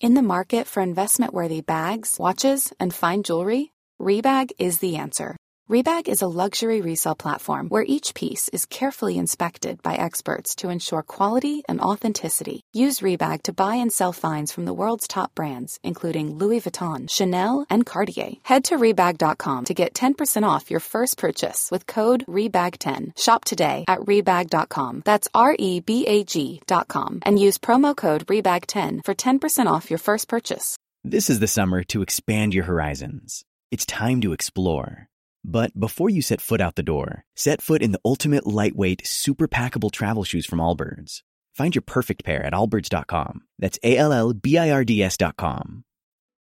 In the market for investment-worthy bags, watches, and fine jewelry, Rebag is the answer. Rebag is a luxury resale platform where each piece is carefully inspected by experts to ensure quality and authenticity. Use Rebag to buy and sell finds from the world's top brands, including Louis Vuitton, Chanel, and Cartier. Head to Rebag.com to get 10% off your first purchase with code REBAG10. Shop today at Rebag.com. That's REBAG.com. And use promo code REBAG10 for 10% off your first purchase. This is the summer to expand your horizons. It's time to explore. But before you set foot out the door, set foot in the ultimate lightweight, super packable travel shoes from Allbirds. Find your perfect pair at allbirds.com. That's ALLBIRDS.com.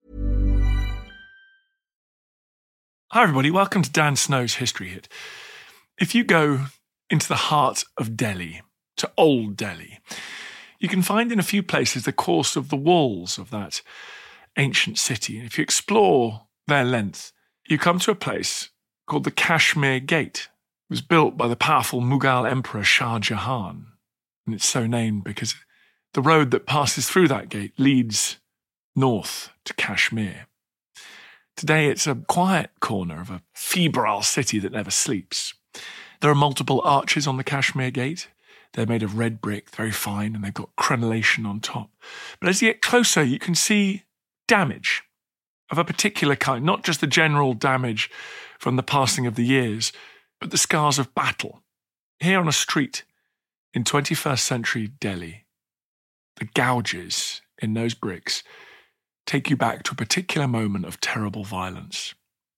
Hi everybody, welcome to Dan Snow's History Hit. If you go into the heart of Delhi, to Old Delhi, you can find in a few places the course of the walls of that ancient city. And if you explore their length, you come to a place called the Kashmir Gate. It was built by the powerful Mughal Emperor Shah Jahan, and it's so named because the road that passes through that gate leads north to Kashmir. Today it's a quiet corner of a febrile city that never sleeps. There are multiple arches on the Kashmir Gate. They're made of red brick, very fine, and they've got crenellation on top. But as you get closer, you can see damage of a particular kind, not just the general damage from the passing of the years, but the scars of battle. Here on a street in 21st century Delhi, the gouges in those bricks take you back to a particular moment of terrible violence.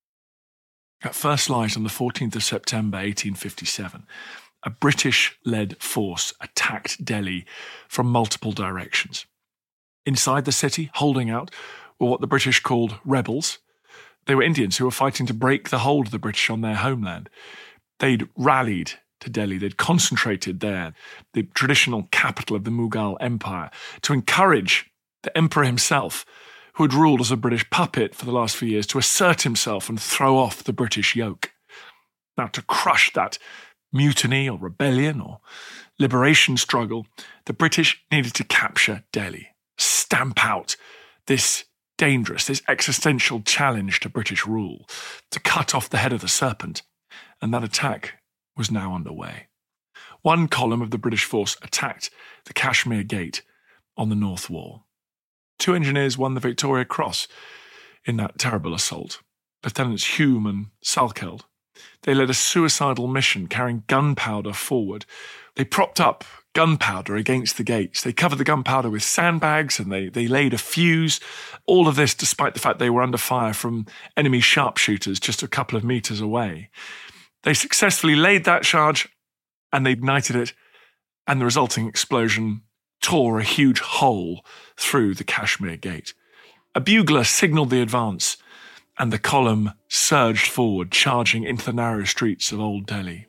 At first light on the 14th of September 1857, a British-led force attacked Delhi from multiple directions. Inside the city, holding out, were what the British called rebels. They were Indians who were fighting to break the hold of the British on their homeland. They'd rallied to Delhi, they'd concentrated there, the traditional capital of the Mughal Empire, to encourage the emperor himself, who had ruled as a British puppet for the last few years, to assert himself and throw off the British yoke. Now, to crush that mutiny or rebellion or liberation struggle, the British needed to capture Delhi, stamp out this dangerous, this existential challenge to British rule, to cut off the head of the serpent, and that attack was now underway. One column of the British force attacked the Kashmir Gate on the north wall. 2 engineers won the Victoria Cross in that terrible assault, Lieutenants Hume and Salkeld. They led a suicidal mission carrying gunpowder forward. They propped up gunpowder against the gates. They covered the gunpowder with sandbags and they laid a fuse. All of this despite the fact they were under fire from enemy sharpshooters just a couple of meters away. They successfully laid that charge and they ignited it, and the resulting explosion tore a huge hole through the Kashmir Gate. A bugler signalled the advance, and the column surged forward, charging into the narrow streets of Old Delhi.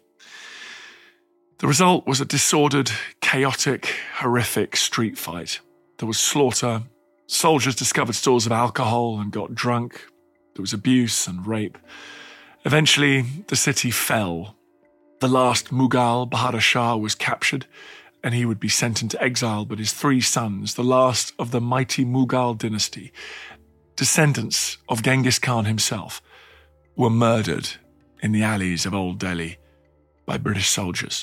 The result was a disordered, chaotic, horrific street fight. There was slaughter. Soldiers discovered stores of alcohol and got drunk. There was abuse and rape. Eventually, the city fell. The last Mughal, Bahadur Shah, was captured, and he would be sent into exile, but his 3 sons, the last of the mighty Mughal dynasty, descendants of Genghis Khan himself, were murdered in the alleys of Old Delhi by British soldiers.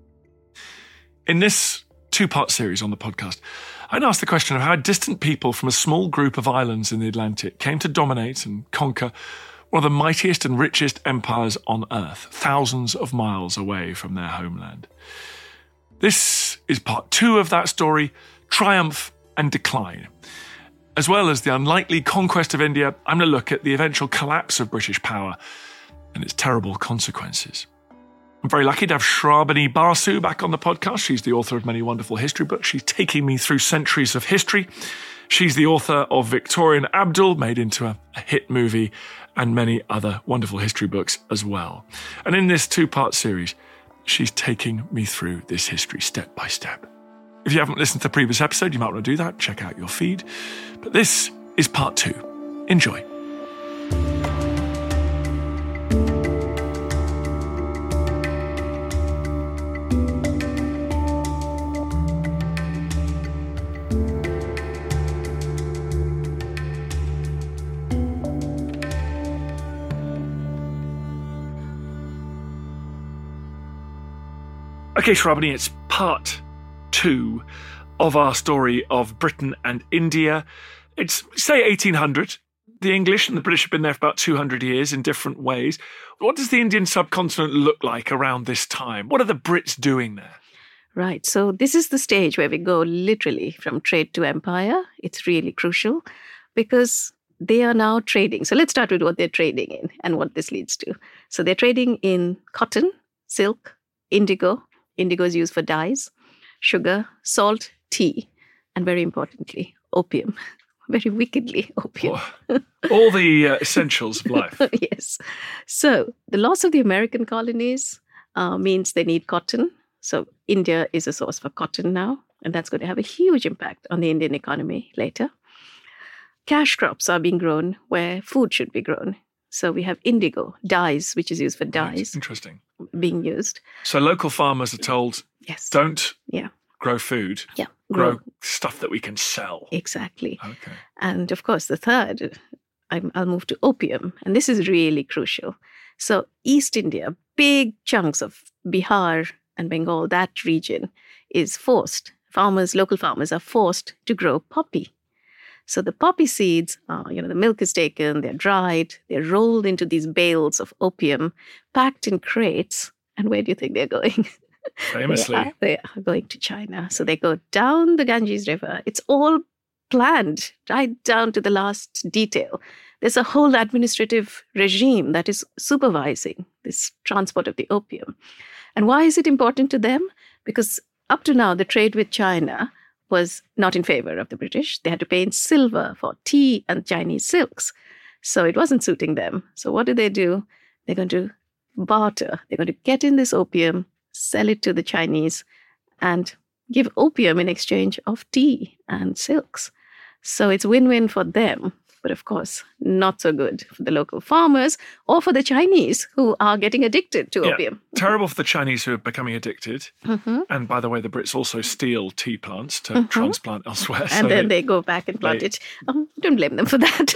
In this 2-part series on the podcast, I'd ask the question of how distant people from a small group of islands in the Atlantic came to dominate and conquer one of the mightiest and richest empires on earth, thousands of miles away from their homeland. This is part 2 of that story, Triumph and Decline. As well as the unlikely conquest of India, I'm going to look at the eventual collapse of British power and its terrible consequences. I'm very lucky to have Shravani Basu back on the podcast. She's the author of many wonderful history books. She's taking me through centuries of history. She's the author of Victorian Abdul, made into a hit movie, and many other wonderful history books as well. And in this 2-part series, she's taking me through this history step by step. If you haven't listened to the previous episode, you might want to do that. Check out your feed. But this is part 2. Enjoy. Okay, Shrabani, it's part 2 of our story of Britain and India. It's, say, 1800. The English and the British have been there for about 200 years in different ways. What does the Indian subcontinent look like around this time? What are the Brits doing there? Right. So this is the stage where we go literally from trade to empire. It's really crucial because they are now trading. So let's start with what they're trading in and what this leads to. So they're trading in cotton, silk, indigo. Indigo is used for dyes, sugar, salt, tea, and very importantly, opium. Very wickedly, opium. All the essentials of life. Yes. So the loss of the American colonies means they need cotton. So India is a source for cotton now, and that's going to have a huge impact on the Indian economy later. Cash crops are being grown where food should be grown. So we have indigo, dyes, which is used for dyes. Interesting. Being used. So local farmers are told, yes, don't grow food. Yeah. Grow stuff that we can sell. Exactly. Okay. And of course, the third, I'll move to opium. And this is really crucial. So East India, big chunks of Bihar and Bengal, that region is forced. Local farmers are forced to grow poppy. So the poppy seeds, the milk is taken, they're dried, they're rolled into these bales of opium, packed in crates. And where do you think they're going? Famously. They are going to China. So they go down the Ganges River. It's all planned right down to the last detail. There's a whole administrative regime that is supervising this transport of the opium. And why is it important to them? Because up to now, the trade with China was not in favor of the British. They had to pay in silver for tea and Chinese silks. So it wasn't suiting them. So what do? They're going to barter. They're going to get in this opium, sell it to the Chinese, and give opium in exchange of tea and silks. So it's win-win for them, but of course, not so good for the local farmers or for the Chinese who are getting addicted to opium. Terrible for the Chinese who are becoming addicted. Mm-hmm. And by the way, the Brits also steal tea plants to transplant elsewhere. And then they go back and plant it. Don't blame them for that.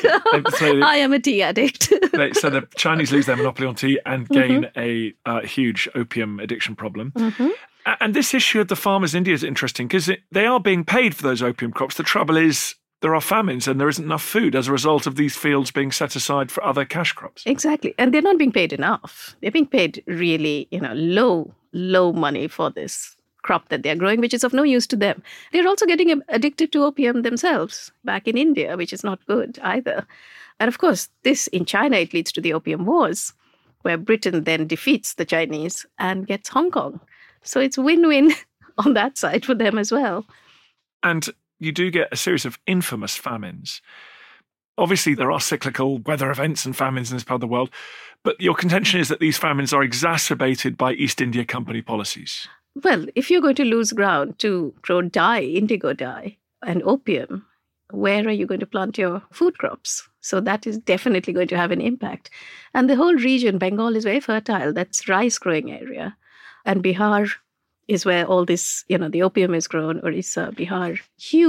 I am a tea addict. So the Chinese lose their monopoly on tea and gain a huge opium addiction problem. Mm-hmm. And this issue of the farmers in India is interesting because they are being paid for those opium crops. The trouble is there are famines and there isn't enough food as a result of these fields being set aside for other cash crops. Exactly. And they're not being paid enough. They're being paid really, low money for this crop that they're growing, which is of no use to them. They're also getting addicted to opium themselves back in India, which is not good either. And of course, this in China, it leads to the Opium Wars, where Britain then defeats the Chinese and gets Hong Kong. So it's win-win on that side for them as well. And you do get a series of infamous famines. Obviously, there are cyclical weather events and famines in this part of the world, but your contention is that these famines are exacerbated by East India Company policies. Well, if you're going to lose ground to grow dye, indigo dye, and opium, where are you going to plant your food crops? So that is definitely going to have an impact. And the whole region, Bengal is very fertile. That's rice growing area. And Bihar is where all this, the opium is grown. Orissa, Bihar,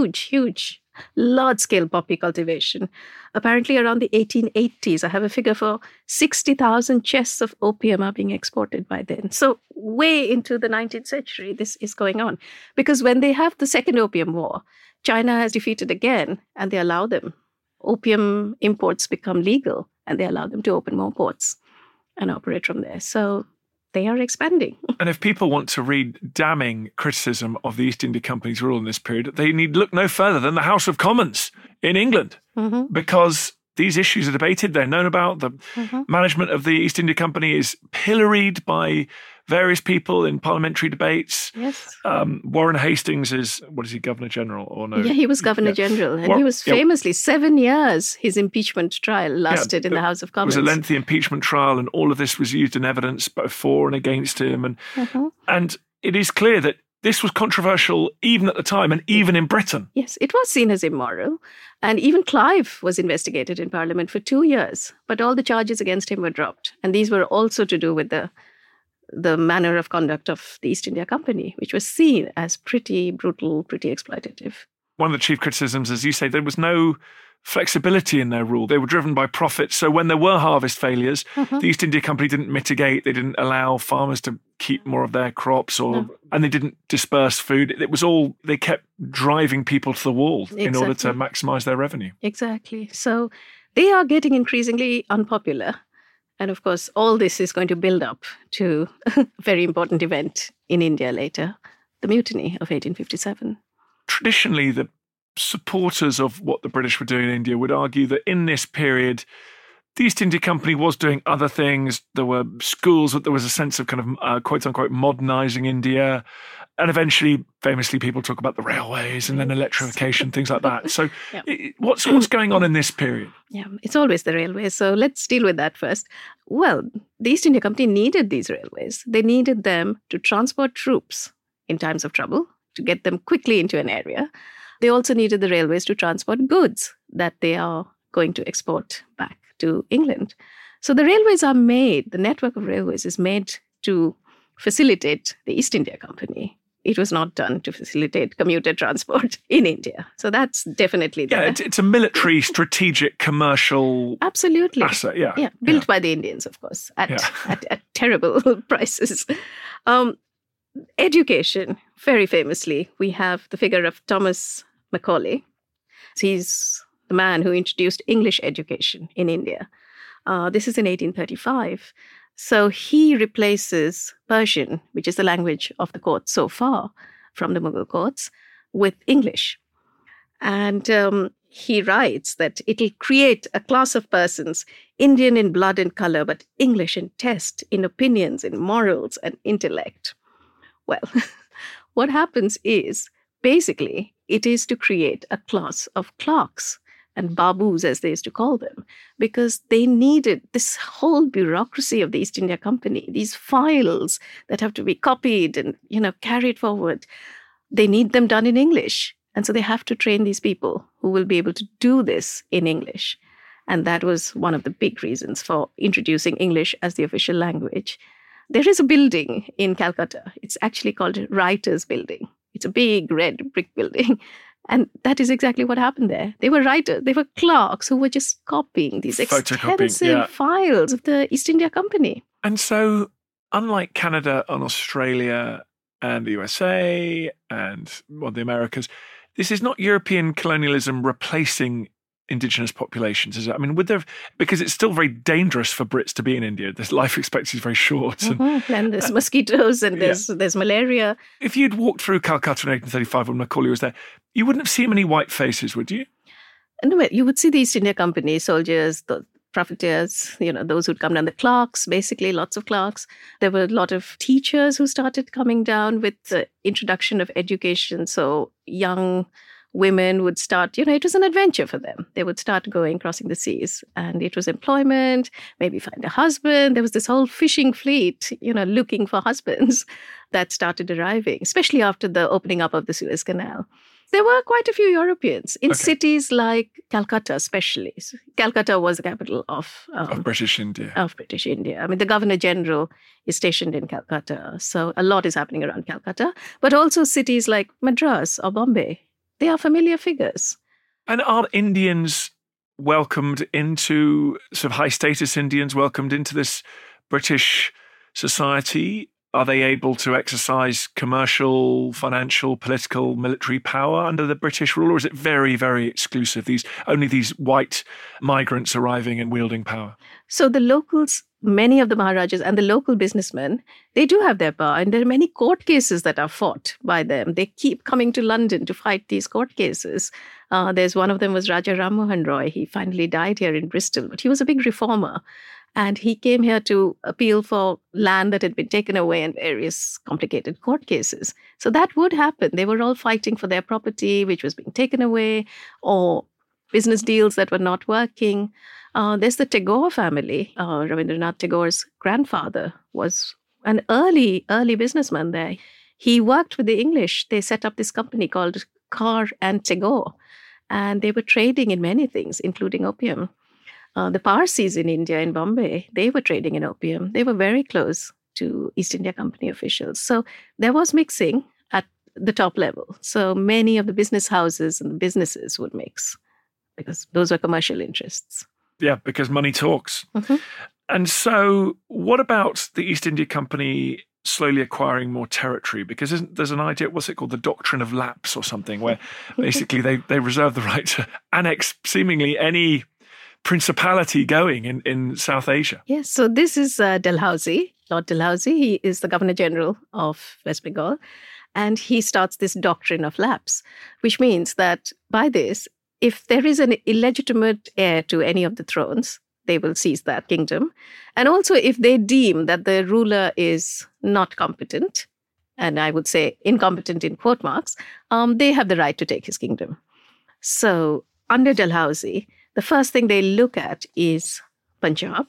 huge, large-scale poppy cultivation. Apparently around the 1880s, I have a figure for 60,000 chests of opium are being exported by then. So way into the 19th century, this is going on. Because when they have the Second Opium War, China has defeated again, and they allow them. Opium imports become legal, and they allow them to open more ports and operate from there. So they are expanding. And if people want to read damning criticism of the East India Company's rule in this period, they need look no further than the House of Commons in England, because these issues are debated, they're known about. The management of the East India Company is pilloried by various people in parliamentary debates. Yes. Warren Hastings is, Governor General or no? Yeah, he was Governor General. And he was famously 7 years, his impeachment trial lasted in the House of Commons. It was a lengthy impeachment trial, and all of this was used in evidence both for and against him. And it is clear that this was controversial even at the time and even in Britain. Yes, it was seen as immoral. And even Clive was investigated in Parliament for 2 years. But all the charges against him were dropped. And these were also to do with the manner of conduct of the East India Company, which was seen as pretty brutal, pretty exploitative. One of the chief criticisms, as you say, there was no flexibility in their rule. They were driven by profit. So when there were harvest failures, the East India Company didn't mitigate. They didn't allow farmers to keep more of their crops, and they didn't disperse food. It was all, they kept driving people to the wall in order to maximize their revenue. Exactly. So they are getting increasingly unpopular. And of course, all this is going to build up to a very important event in India later, the Mutiny of 1857. Traditionally, the supporters of what the British were doing in India would argue that in this period, the East India Company was doing other things. There were schools, there was a sense of kind of quote unquote modernizing India. And eventually, famously, people talk about the railways and then electrification, things like that. So what's going on in this period? Yeah, it's always the railways. So let's deal with that first. Well, the East India Company needed these railways. They needed them to transport troops in times of trouble, to get them quickly into an area. They also needed the railways to transport goods that they are going to export back to England. So the railways are made, the network of railways is made to facilitate the East India Company. It was not done to facilitate commuter transport in India. So that's definitely there. Yeah, it's a military, strategic, commercial absolutely asset. Yeah, built by the Indians, of course, at terrible prices. Education, very famously, we have the figure of Thomas Macaulay. He's the man who introduced English education in India. This is in 1835. So he replaces Persian, which is the language of the court so far from the Mughal courts, with English. And he writes that it'll create a class of persons, Indian in blood and color, but English in taste, in opinions, in morals and intellect. Well, what happens is, basically, it is to create a class of clerks and babus, as they used to call them, because they needed this whole bureaucracy of the East India Company, these files that have to be copied and, carried forward. They need them done in English. And so they have to train these people who will be able to do this in English. And that was one of the big reasons for introducing English as the official language. There is a building in Calcutta. It's actually called Writers' Building. It's a big red brick building. And that is exactly what happened there. They were writers, they were clerks who were just copying these extensive files of the East India Company. And so, unlike Canada and Australia and the USA and the Americas, this is not European colonialism replacing indigenous populations, is it? I mean, because it's still very dangerous for Brits to be in India. The life expectancy is very short. And there's mosquitoes and there's malaria. If you'd walked through Calcutta in 1835 when Macaulay was there, you wouldn't have seen many white faces, would you? No, you would see the East India Company soldiers, the profiteers, those who'd come down, the clerks, basically lots of clerks. There were a lot of teachers who started coming down with the introduction of education. So young women would start, it was an adventure for them. They would start crossing the seas, and it was employment, maybe find a husband. There was this whole fishing fleet, looking for husbands that started arriving, especially after the opening up of the Suez Canal. There were quite a few Europeans in cities like Calcutta, especially. So Calcutta was the capital of British India. Of British India. I mean, the Governor General is stationed in Calcutta, so a lot is happening around Calcutta. But also cities like Madras or Bombay. They are familiar figures. And are Indians welcomed into, sort of high-status Indians welcomed into this British society? Are they able to exercise commercial, financial, political, military power under the British rule? Or is it very, very exclusive? Only these white migrants arriving and wielding power? So the locals, many of the Maharajas and the local businessmen, they do have their power. And there are many court cases that are fought by them. They keep coming to London to fight these court cases. There's one of them was Raja Ram Mohan Roy. He finally died here in Bristol, but he was a big reformer. And he came here to appeal for land that had been taken away in various complicated court cases. So that would happen. They were all fighting for their property, which was being taken away, or business deals that were not working. There's the Tagore family. Rabindranath Tagore's grandfather was an early businessman there. He worked with the English. They set up this company called Carr and Tagore. And they were trading in many things, including opium. The Parsis in India, in Bombay, they were trading in opium. They were very close to East India Company officials. So there was mixing at the top level. So many of the business houses and the businesses would mix because those were commercial interests. Yeah, because money talks. Mm-hmm. And so what about the East India Company slowly acquiring more territory? Because there's an idea, what's it called, the doctrine of lapse or something, where basically they reserve the right to annex seemingly any principality going in South Asia. Yes, so this is Dalhousie, Lord Dalhousie. He is the Governor General of West Bengal. And he starts this doctrine of lapse, which means that by this, if there is an illegitimate heir to any of the thrones, they will seize that kingdom. And also if they deem that the ruler is not competent, and I would say incompetent in quote marks, they have the right to take his kingdom. So under Dalhousie, the first thing they look at is Punjab.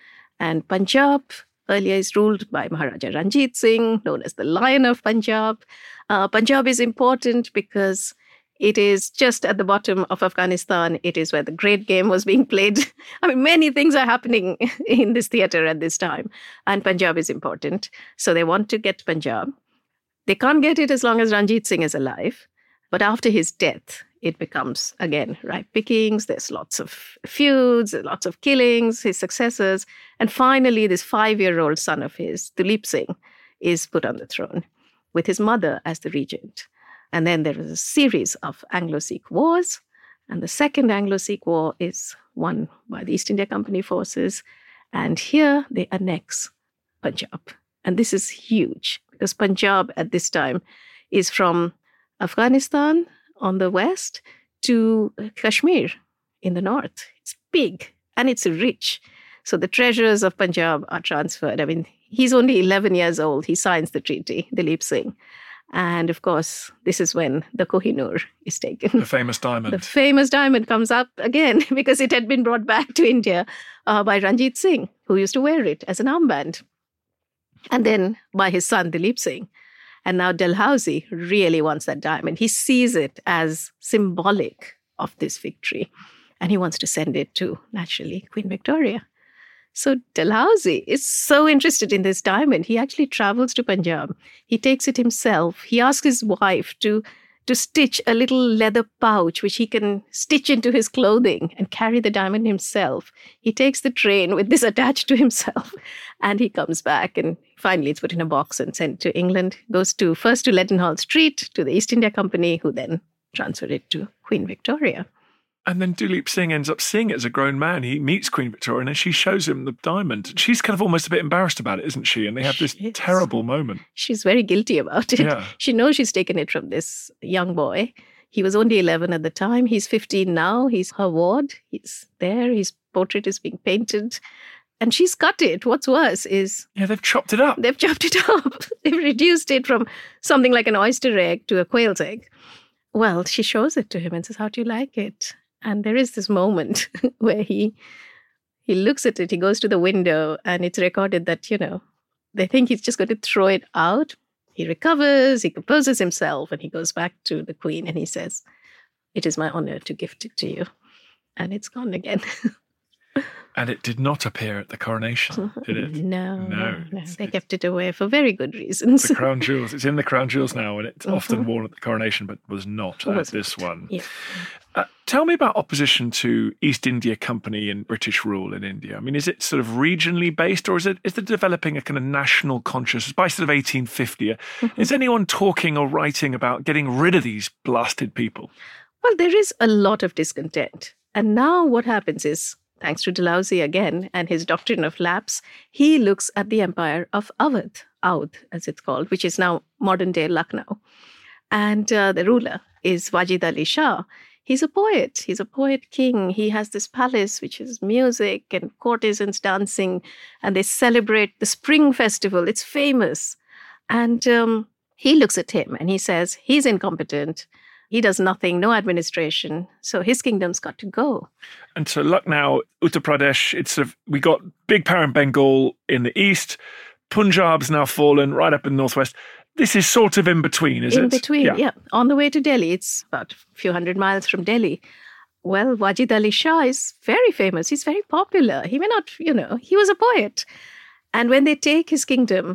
And Punjab earlier is ruled by Maharaja Ranjit Singh, known as the Lion of Punjab. Punjab is important because it is just at the bottom of Afghanistan. It is where the great game was being played. I mean, many things are happening in this theater at this time. And Punjab is important. So they want to get Punjab. They can't get it as long as Ranjit Singh is alive. But after his death, it becomes, again, ripe pickings. There's lots of feuds, lots of killings, his successors. And finally, this 5-year-old son of his, Duleep Singh, is put on the throne with his mother as the regent. And then there is a series of Anglo-Sikh wars. And the second Anglo-Sikh war is won by the East India Company forces. And here they annex Punjab. And this is huge because Punjab at this time is from Afghanistan on the west to Kashmir in the north. It's big and it's rich. So the treasures of Punjab are transferred. I mean, he's only 11 years old. He signs the treaty, Duleep Singh. And of course, this is when the Kohinoor is taken. The famous diamond. The famous diamond comes up again because it had been brought back to India by Ranjit Singh, who used to wear it as an armband. And then by his son, Duleep Singh. And now Dalhousie really wants that diamond. He sees it as symbolic of this victory. And he wants to send it to, naturally, Queen Victoria. So Dalhousie is so interested in this diamond. He actually travels to Punjab. He takes it himself. He asks his wife to stitch a little leather pouch, which he can stitch into his clothing and carry the diamond himself. He takes the train with this attached to himself. And he comes back and finally it's put in a box and sent to England. Goes first to Leadenhall Street to the East India Company, who then transferred it to Queen Victoria. And then Duleep Singh ends up seeing it as a grown man. He meets Queen Victoria and then she shows him the diamond. She's kind of almost a bit embarrassed about it, isn't she? And they have this terrible moment. She's very guilty about it. Yeah. She knows she's taken it from this young boy. He was only 11 at the time. He's 15 now. He's her ward. He's there. His portrait is being painted. And she's cut it. What's worse is... Yeah, they've chopped it up. They've chopped it up. They've reduced it from something like an oyster egg to a quail's egg. Well, she shows it to him and says, "How do you like it?" And there is this moment where he looks at it, he goes to the window, and it's recorded that, they think he's just going to throw it out. He recovers, he composes himself, and he goes back to the Queen and he says, "It is my honor to gift it to you." And it's gone again. And it did not appear at the coronation, did it? No. They kept it away for very good reasons. The crown jewels. It's in the crown jewels now, and it's often worn at the coronation, but was not at this one. Yeah. Tell me about opposition to East India Company and British rule in India. I mean, is it sort of regionally based, or is it developing a kind of national consciousness by sort of 1850? Is anyone talking or writing about getting rid of these blasted people? Well, there is a lot of discontent. And now what happens is, thanks to Dalhousie again and his doctrine of lapse, he looks at the empire of Awadh, as it's called, which is now modern-day Lucknow. And the ruler is Wajid Ali Shah. He's a poet. He's a poet king. He has this palace, which is music and courtesans dancing, and they celebrate the spring festival. It's famous. And he looks at him and he says, he's incompetent. He does nothing, no administration. So his kingdom's got to go. And so Lucknow, Uttar Pradesh, we got big power in Bengal in the east. Punjab's now fallen right up in the northwest. This is sort of in between, is it? In between, yeah. On the way to Delhi. It's about a few hundred miles from Delhi. Well, Wajid Ali Shah is very famous. He's very popular. He may not, he was a poet. And when they take his kingdom,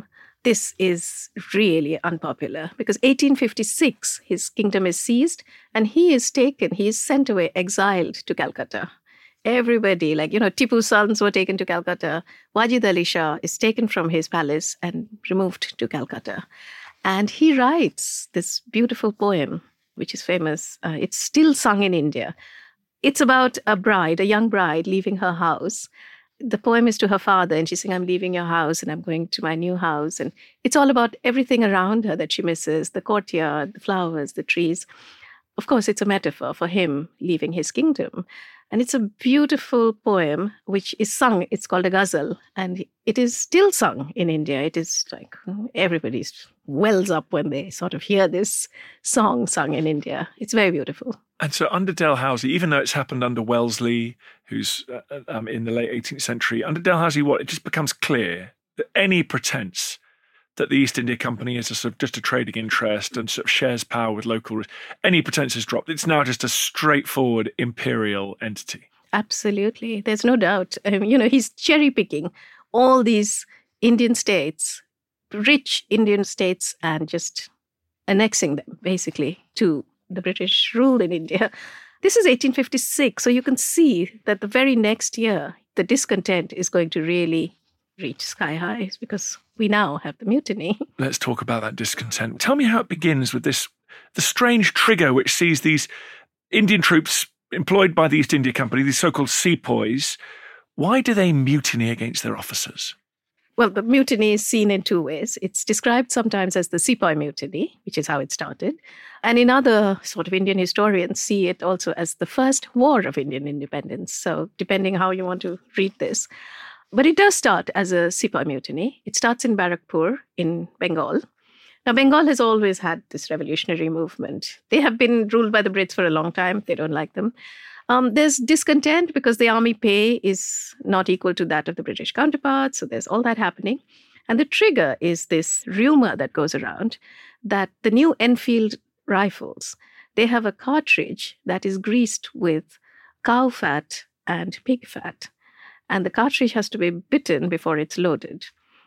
this is really unpopular because 1856, his kingdom is seized and he is sent away, exiled to Calcutta. Everybody, Tipu's sons were taken to Calcutta. Wajid Ali Shah is taken from his palace and removed to Calcutta. And he writes this beautiful poem, which is famous. It's still sung in India. It's about a young bride leaving her house. The poem is to her father, and she's saying, I'm leaving your house and I'm going to my new house. And it's all about everything around her that she misses, the courtyard, the flowers, the trees. Of course, it's a metaphor for him leaving his kingdom. And it's a beautiful poem which is sung. It's called a ghazal, and it is still sung in India. It is like everybody wells up when they sort of hear this song sung in India. It's very beautiful. And so under Dalhousie, even though it's happened under Wellesley, who's in the late 18th century, under Dalhousie, it just becomes clear that any pretense that the East India Company is just a trading interest and sort of shares power with local, any pretense is dropped. It's now just a straightforward imperial entity. Absolutely. There's no doubt. He's cherry picking all these Indian states, rich Indian states, and just annexing them basically to the British rule in India. This is 1856. So you can see that the very next year, the discontent is going to really reach sky highs because we now have the mutiny. Let's talk about that discontent. Tell me how it begins with the strange trigger which sees these Indian troops employed by the East India Company, these so-called sepoys. Why do they mutiny against their officers? Well, the mutiny is seen in two ways. It's described sometimes as the Sepoy Mutiny, which is how it started. And in other sort of Indian historians see it also as the first war of Indian independence. So depending how you want to read this. But it does start as a Sepoy Mutiny. It starts in Barakpur in Bengal. Now, Bengal has always had this revolutionary movement. They have been ruled by the Brits for a long time. They don't like them. There's discontent because the army pay is not equal to that of the British counterparts. So there's all that happening. And the trigger is this rumor that goes around that the new Enfield rifles, they have a cartridge that is greased with cow fat and pig fat. And the cartridge has to be bitten before it's loaded.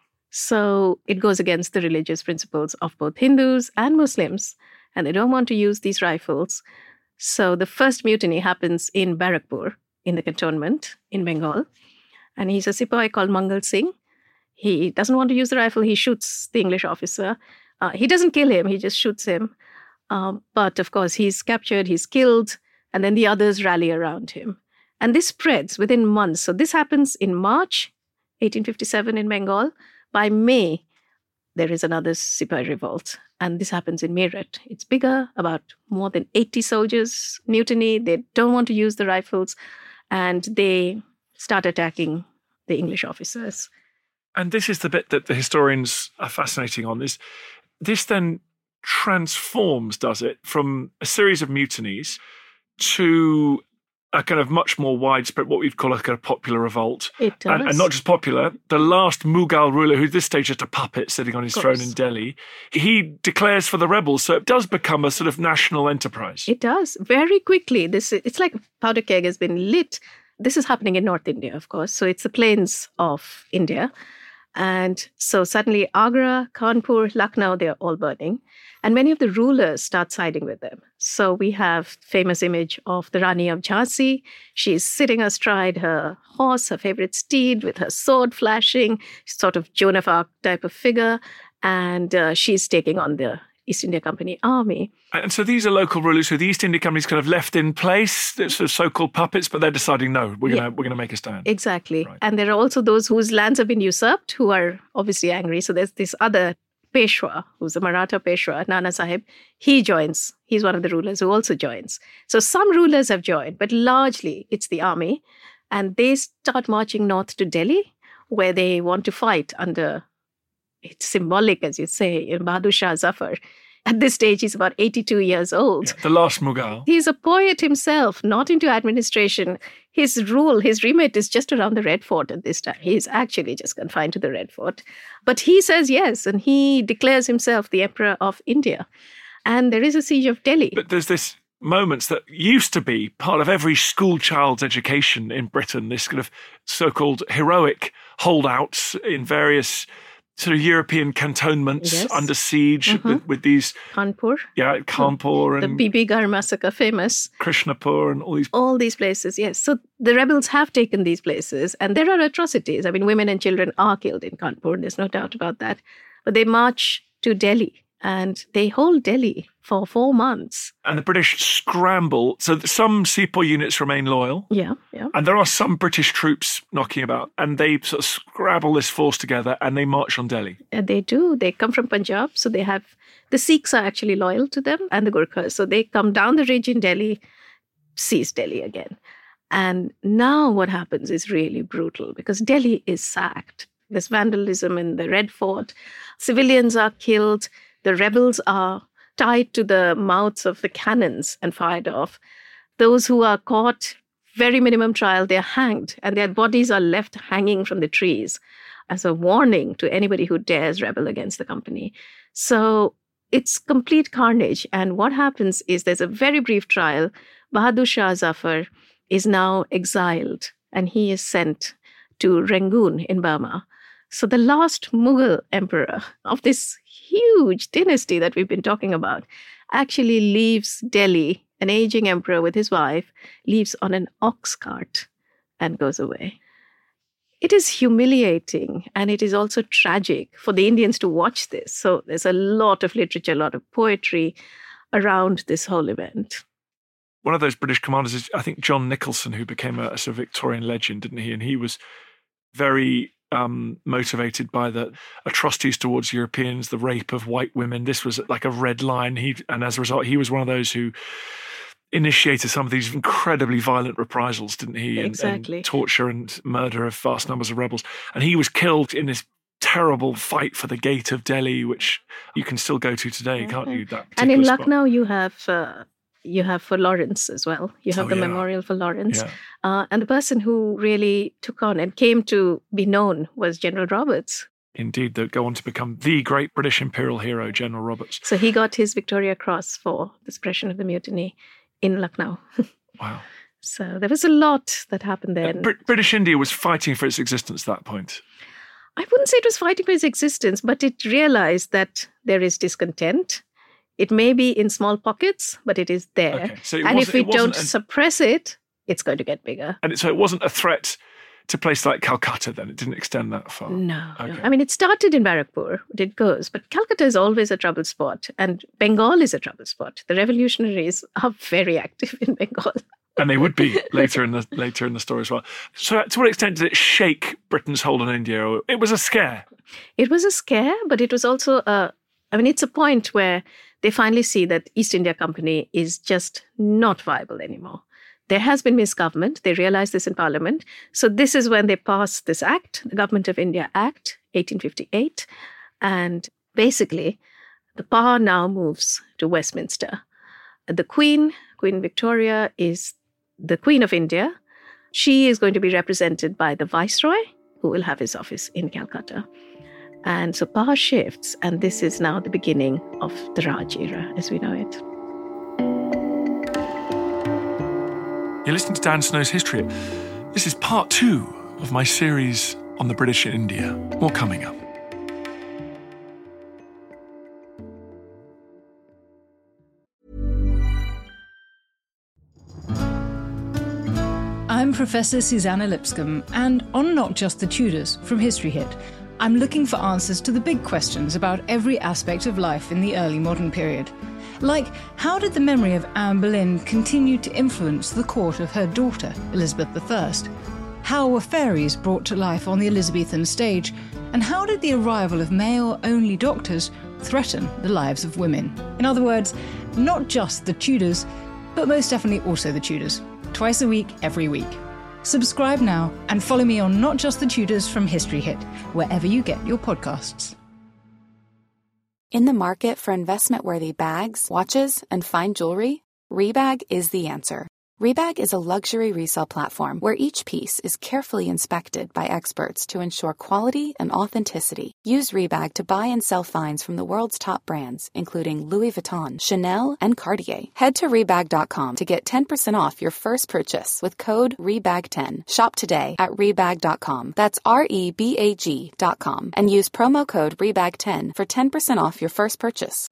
So it goes against the religious principles of both Hindus and Muslims, and they don't want to use these rifles. So the first mutiny happens in Barakpur, in the cantonment in Bengal. And he's a sepoy called Mangal Singh. He doesn't want to use the rifle. He shoots the English officer. He doesn't kill him. He just shoots him. But of course, he's captured, he's killed, and then the others rally around him. And this spreads within months. So this happens in March 1857 in Bengal. By May, there is another Sepoy revolt. And this happens in Meerut. It's bigger, about more than 80 soldiers mutiny. They don't want to use the rifles. And they start attacking the English officers. And this is the bit that the historians are fascinating on. This then transforms, does it, from a series of mutinies to a kind of much more widespread, what we'd call a kind of popular revolt. It does. And not just popular, the last Mughal ruler, who at this stage is just a puppet sitting on his throne in Delhi, he declares for the rebels. So it does become a sort of national enterprise. It does. Very quickly. It's like powder keg has been lit. This is happening in North India, of course. So it's the plains of India. And so suddenly Agra, Kanpur, Lucknow, they're all burning. And many of the rulers start siding with them. So we have famous image of the Rani of Jhansi. She's sitting astride her horse, her favorite steed, with her sword flashing, sort of Joan of Arc type of figure. And she's taking on the East India Company army. And so these are local rulers who the East India Company's kind of left in place, sort of so-called puppets, but they're deciding, no, we're going to make a stand. Exactly. Right. And there are also those whose lands have been usurped who are obviously angry. So there's this other Peshwa, who's a Maratha Peshwa, Nana Sahib. He joins. He's one of the rulers who also joins. So some rulers have joined, but largely it's the army. And they start marching north to Delhi, where they want to fight under, it's symbolic, as you say, in Bahadur Shah Zafar. At this stage, he's about 82 years old. Yeah, the last Mughal. He's a poet himself, not into administration. His remit is just around the Red Fort at this time. He's actually just confined to the Red Fort. But he says yes, and he declares himself the Emperor of India. And there is a siege of Delhi. But there's this moments that used to be part of every school child's education in Britain, this kind of so-called heroic holdouts in various sort of European cantonments under siege with these... Kanpur. Yeah, Kanpur and... The Bibigarh massacre, famous. Krishnapur and all these... All these places, yes. So the rebels have taken these places and there are atrocities. I mean, women and children are killed in Kanpur. There's no doubt about that. But they march to Delhi and they hold Delhi for 4 months. And the British scramble. So some Sepoy units remain loyal. Yeah. And there are some British troops knocking about. And they sort of scrabble this force together and they march on Delhi. They do. They come from Punjab. So they have... The Sikhs are actually loyal to them and the Gurkhas. So they come down the ridge in Delhi, seize Delhi again. And now what happens is really brutal because Delhi is sacked. There's vandalism in the Red Fort. Civilians are killed. The rebels are tied to the mouths of the cannons and fired off. Those who are caught, very minimum trial, they're hanged and their bodies are left hanging from the trees as a warning to anybody who dares rebel against the company. So it's complete carnage. And what happens is there's a very brief trial. Bahadur Shah Zafar is now exiled and he is sent to Rangoon in Burma. So the last Mughal emperor of this huge dynasty that we've been talking about actually leaves Delhi, an aging emperor with his wife, leaves on an ox cart and goes away. It is humiliating and it is also tragic for the Indians to watch this. So there's a lot of literature, a lot of poetry around this whole event. One of those British commanders is, I think, John Nicholson, who became a sort of Victorian legend, didn't he? And he was very motivated by the atrocities towards Europeans, the rape of white women. This was like a red line. And as a result, he was one of those who initiated some of these incredibly violent reprisals, didn't he? Exactly. And torture and murder of vast numbers of rebels. And he was killed in this terrible fight for the gate of Delhi, which you can still go to today, can't you? And in Lucknow, you have for Lawrence as well. You have the memorial for Lawrence. Yeah. And the person who really took on and came to be known was General Roberts. Indeed, they'll go on to become the great British imperial hero, General Roberts. So he got his Victoria Cross for the suppression of the mutiny in Lucknow. Wow. So there was a lot that happened there. British India was fighting for its existence at that point. I wouldn't say it was fighting for its existence, but it realized that there is discontent. It may be in small pockets, but it is there. Okay. So and if we don't suppress it, it's going to get bigger. And so it wasn't a threat to a place like Calcutta then? It didn't extend that far? No. Okay. No. I mean, it started in Barrackpur, but it goes. But Calcutta is always a trouble spot, and Bengal is a trouble spot. The revolutionaries are very active in Bengal. And they would be later in the story as well. So to what extent did it shake Britain's hold on India? Or it was a scare? It was a scare, but it was also it's a point where they finally see that East India Company is just not viable anymore. There has been misgovernment. They realize this in Parliament. So this is when they pass this act, the Government of India Act, 1858. And basically, the power now moves to Westminster. The Queen Victoria, is the Queen of India. She is going to be represented by the Viceroy, who will have his office in Calcutta. And so power shifts, and this is now the beginning of the Raj era as we know it. You're listening to Dan Snow's History. This is part 2 of my series on the British in India. More coming up. I'm Professor Susanna Lipscomb, and on Not Just the Tudors from History Hit, I'm looking for answers to the big questions about every aspect of life in the early modern period. Like, how did the memory of Anne Boleyn continue to influence the court of her daughter, Elizabeth I? How were fairies brought to life on the Elizabethan stage? And how did the arrival of male-only doctors threaten the lives of women? In other words, not just the Tudors, but most definitely also the Tudors. Twice a week, every week. Subscribe now and follow me on Not Just the Tudors from History Hit, wherever you get your podcasts. In the market for investment-worthy bags, watches, and fine jewelry, Rebag is the answer. Rebag is a luxury resale platform where each piece is carefully inspected by experts to ensure quality and authenticity. Use Rebag to buy and sell finds from the world's top brands, including Louis Vuitton, Chanel, and Cartier. Head to Rebag.com to get 10% off your first purchase with code REBAG10. Shop today at Rebag.com. That's REBAG.com. And use promo code REBAG10 for 10% off your first purchase.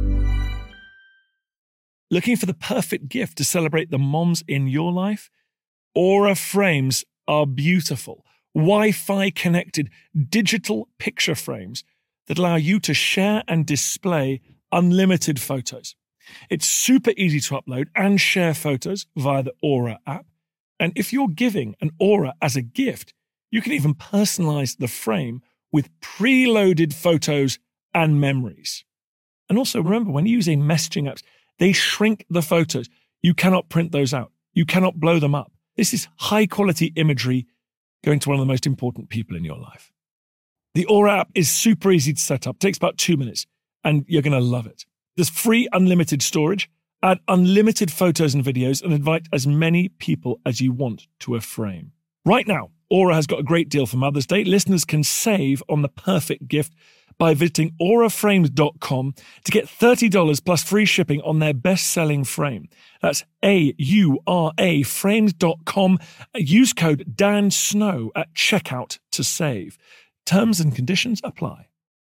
Looking for the perfect gift to celebrate the moms in your life? Aura frames are beautiful, Wi-Fi connected digital picture frames that allow you to share and display unlimited photos. It's super easy to upload and share photos via the Aura app. And if you're giving an Aura as a gift, you can even personalize the frame with preloaded photos and memories. And also remember, when using messaging apps, they shrink the photos. You cannot print those out. You cannot blow them up. This is high quality imagery going to one of the most important people in your life. The Aura app is super easy to set up. It takes about 2 minutes and you're going to love it. There's free unlimited storage, add unlimited photos and videos, and invite as many people as you want to a frame. Right now, Aura has got a great deal for Mother's Day. Listeners can save on the perfect gift by visiting auraframes.com to get $30 plus free shipping on their best-selling frame. That's AURA frames.com. Use code DANSNOW at checkout to save. Terms and conditions apply.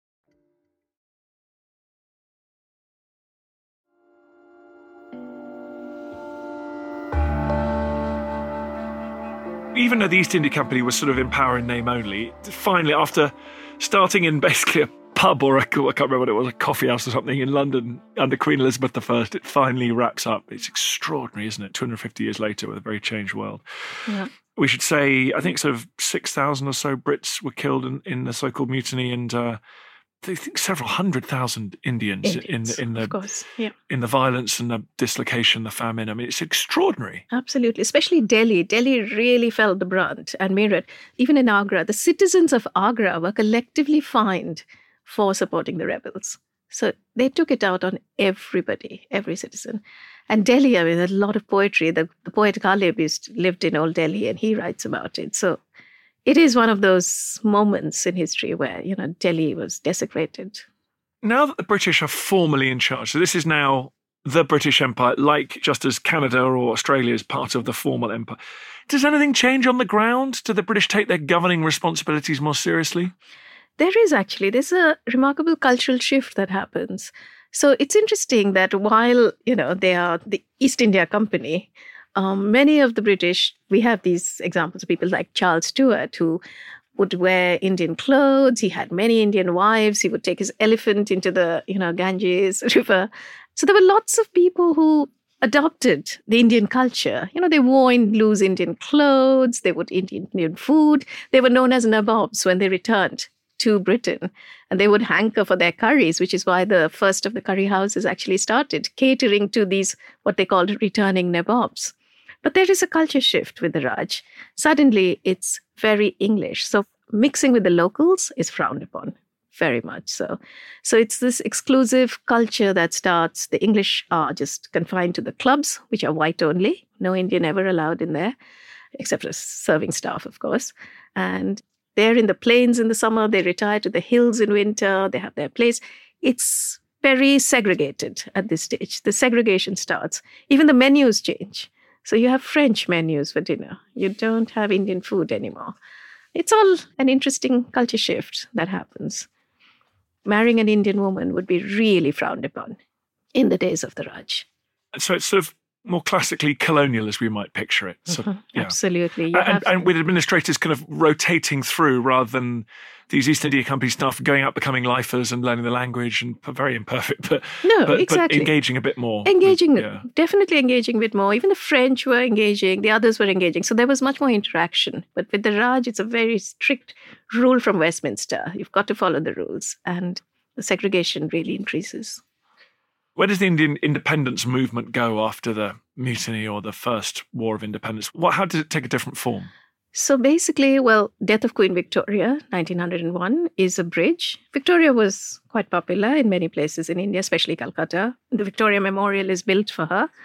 Even though the East India Company was sort of in power in name only, finally, after starting in basically a pub or I can't remember what it was, a coffee house or something in London under Queen Elizabeth I, it finally wraps up. It's extraordinary, isn't it? 250 years later with a very changed world. Yeah. We should say, I think sort of 6,000 or so Brits were killed in the so-called mutiny, and I think several 100,000 Indians in the violence and the dislocation, the famine. I mean, it's extraordinary. Absolutely, especially Delhi. Delhi really felt the brunt, and Meerut. Even in Agra, the citizens of Agra were collectively fined for supporting the rebels. So they took it out on everybody, every citizen. And Delhi, I mean, there's a lot of poetry. The poet Ghalib lived in Old Delhi, and he writes about it. So it is one of those moments in history where, Delhi was desecrated. Now that the British are formally in charge, so this is now the British Empire, like just as Canada or Australia is part of the formal empire. Does anything change on the ground? Do the British take their governing responsibilities more seriously? There's a remarkable cultural shift that happens. So it's interesting that while, they are the East India Company, many of the British, we have these examples of people like Charles Stuart, who would wear Indian clothes. He had many Indian wives. He would take his elephant into the, Ganges River. So there were lots of people who adopted the Indian culture. They wore loose Indian clothes. They would eat Indian food. They were known as nabobs when they returned to Britain, and they would hanker for their curries, which is why the first of the curry houses actually started catering to these, what they called returning nabobs. But there is a culture shift with the Raj. Suddenly, it's very English. So mixing with the locals is frowned upon, very much so. So it's this exclusive culture that starts. The English are just confined to the clubs, which are white only. No Indian ever allowed in there, except for serving staff, of course. And they're in the plains in the summer. They retire to the hills in winter. They have their place. It's very segregated at this stage. The segregation starts. Even the menus change. So you have French menus for dinner. You don't have Indian food anymore. It's all an interesting culture shift that happens. Marrying an Indian woman would be really frowned upon in the days of the Raj. So it's sort of more classically colonial as we might picture it. So, yeah. Absolutely. And with administrators kind of rotating through rather than these East India Company staff going out becoming lifers and learning the language, and very imperfect, but engaging a bit more. Definitely engaging a bit more. Even the French were engaging, the others were engaging. So there was much more interaction. But with the Raj, it's a very strict rule from Westminster. You've got to follow the rules, and the segregation really increases. Where does the Indian independence movement go after the mutiny or the first War of Independence? How did it take a different form? So basically, Death of Queen Victoria, 1901, is a bridge. Victoria was quite popular in many places in India, especially Calcutta. The Victoria Memorial is built for her.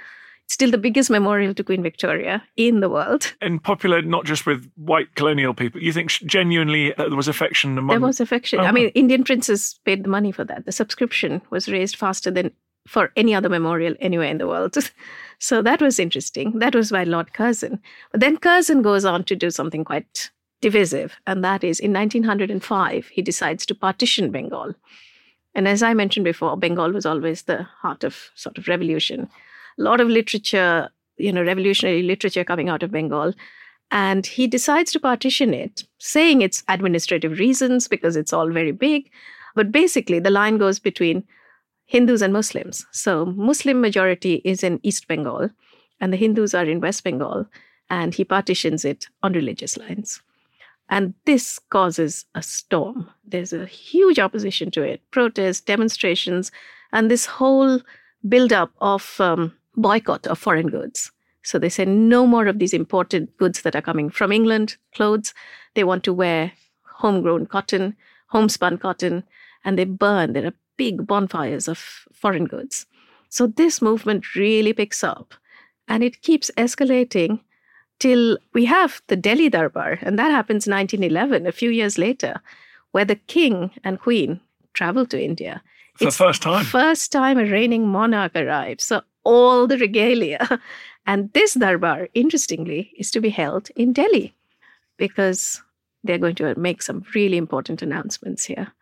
still the biggest memorial to Queen Victoria in the world. And popular not just with white colonial people. You think genuinely there was affection among... There was affection. Oh. I mean, Indian princes paid the money for that. The subscription was raised faster than for any other memorial anywhere in the world. So that was interesting. That was by Lord Curzon. But then Curzon goes on to do something quite divisive, and that is in 1905, he decides to partition Bengal. And as I mentioned before, Bengal was always the heart of sort of revolution. A lot of literature, revolutionary literature coming out of Bengal. And he decides to partition it, saying it's administrative reasons because it's all very big. But basically, the line goes between Hindus and Muslims. So Muslim majority is in East Bengal and the Hindus are in West Bengal, and he partitions it on religious lines. And this causes a storm. There's a huge opposition to it, protests, demonstrations, and this whole build-up of boycott of foreign goods. So they say no more of these imported goods that are coming from England, clothes. They want to wear homegrown cotton, homespun cotton, and they burn. There are big bonfires of foreign goods. So this movement really picks up, and it keeps escalating till we have the Delhi Darbar, and that happens 1911, a few years later, where the king and queen travel to India. It's the first time. First time a reigning monarch arrives. So all the regalia. And this Darbar, interestingly, is to be held in Delhi because they're going to make some really important announcements here.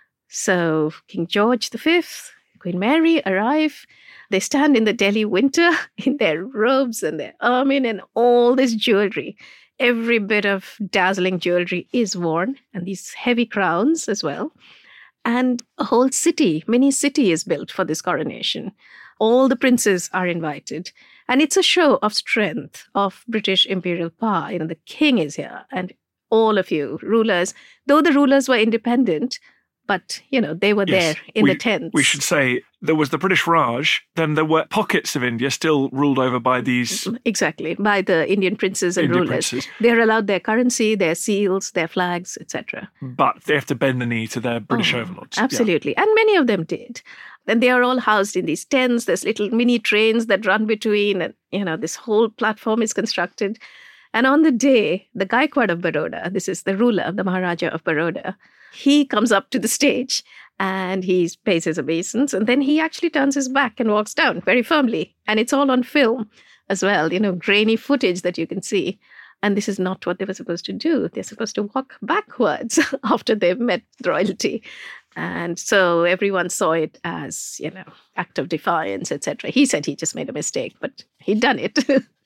So King George V, Queen Mary arrive. They stand in the Delhi winter in their robes and their ermine and all this jewelry. Every bit of dazzling jewelry is worn, and these heavy crowns as well. And a whole city, mini city is built for this coronation. All the princes are invited. And it's a show of strength, of British imperial power. The king is here, and all of you rulers, though the rulers were independent, but, they were there in the tents. We should say there was the British Raj, then there were pockets of India still ruled over by these... Exactly, by the Indian princes and rulers. They're allowed their currency, their seals, their flags, etc. But they have to bend the knee to their British overlords. Absolutely, and many of them did. And they are all housed in these tents. There's little mini trains that run between, and, this whole platform is constructed. And on the day, the Gaikwad of Baroda, this is the ruler, the Maharaja of Baroda, he comes up to the stage and he pays his obeisance, and then he actually turns his back and walks down very firmly. And it's all on film as well, grainy footage that you can see. And this is not what they were supposed to do. They're supposed to walk backwards after they've met royalty. And so everyone saw it as, act of defiance, etc. He said he just made a mistake, but he'd done it.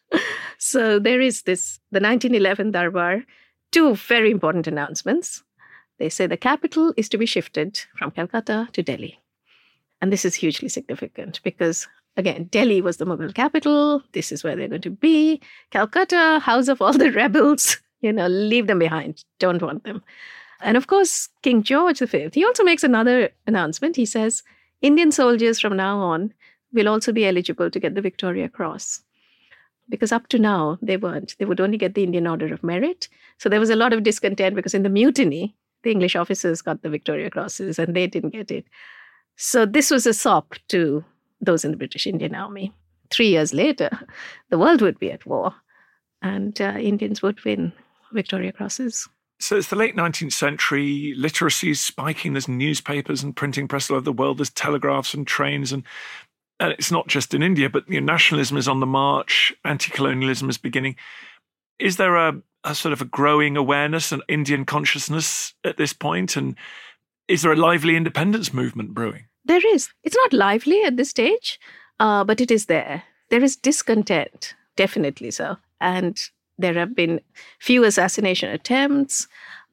So there is the 1911 Darbar, two very important announcements. They say the capital is to be shifted from Calcutta to Delhi. And this is hugely significant because, again, Delhi was the Mughal capital. This is where they're going to be. Calcutta, house of all the rebels, leave them behind. Don't want them. And of course, King George V, he also makes another announcement. He says, Indian soldiers from now on will also be eligible to get the Victoria Cross. Because up to now, they weren't. They would only get the Indian Order of Merit. So there was a lot of discontent because in the mutiny, the English officers got the Victoria Crosses and they didn't get it. So this was a sop to those in the British Indian Army. 3 years later, the world would be at war and Indians would win Victoria Crosses. So it's the late 19th century, literacy is spiking, there's newspapers and printing press all over the world, there's telegraphs and trains, and it's not just in India, but nationalism is on the march, anti-colonialism is beginning. Is there a sort of a growing awareness and Indian consciousness at this point? And is there a lively independence movement brewing? There is. It's not lively at this stage, but it is there. There is discontent, definitely so. And there have been few assassination attempts.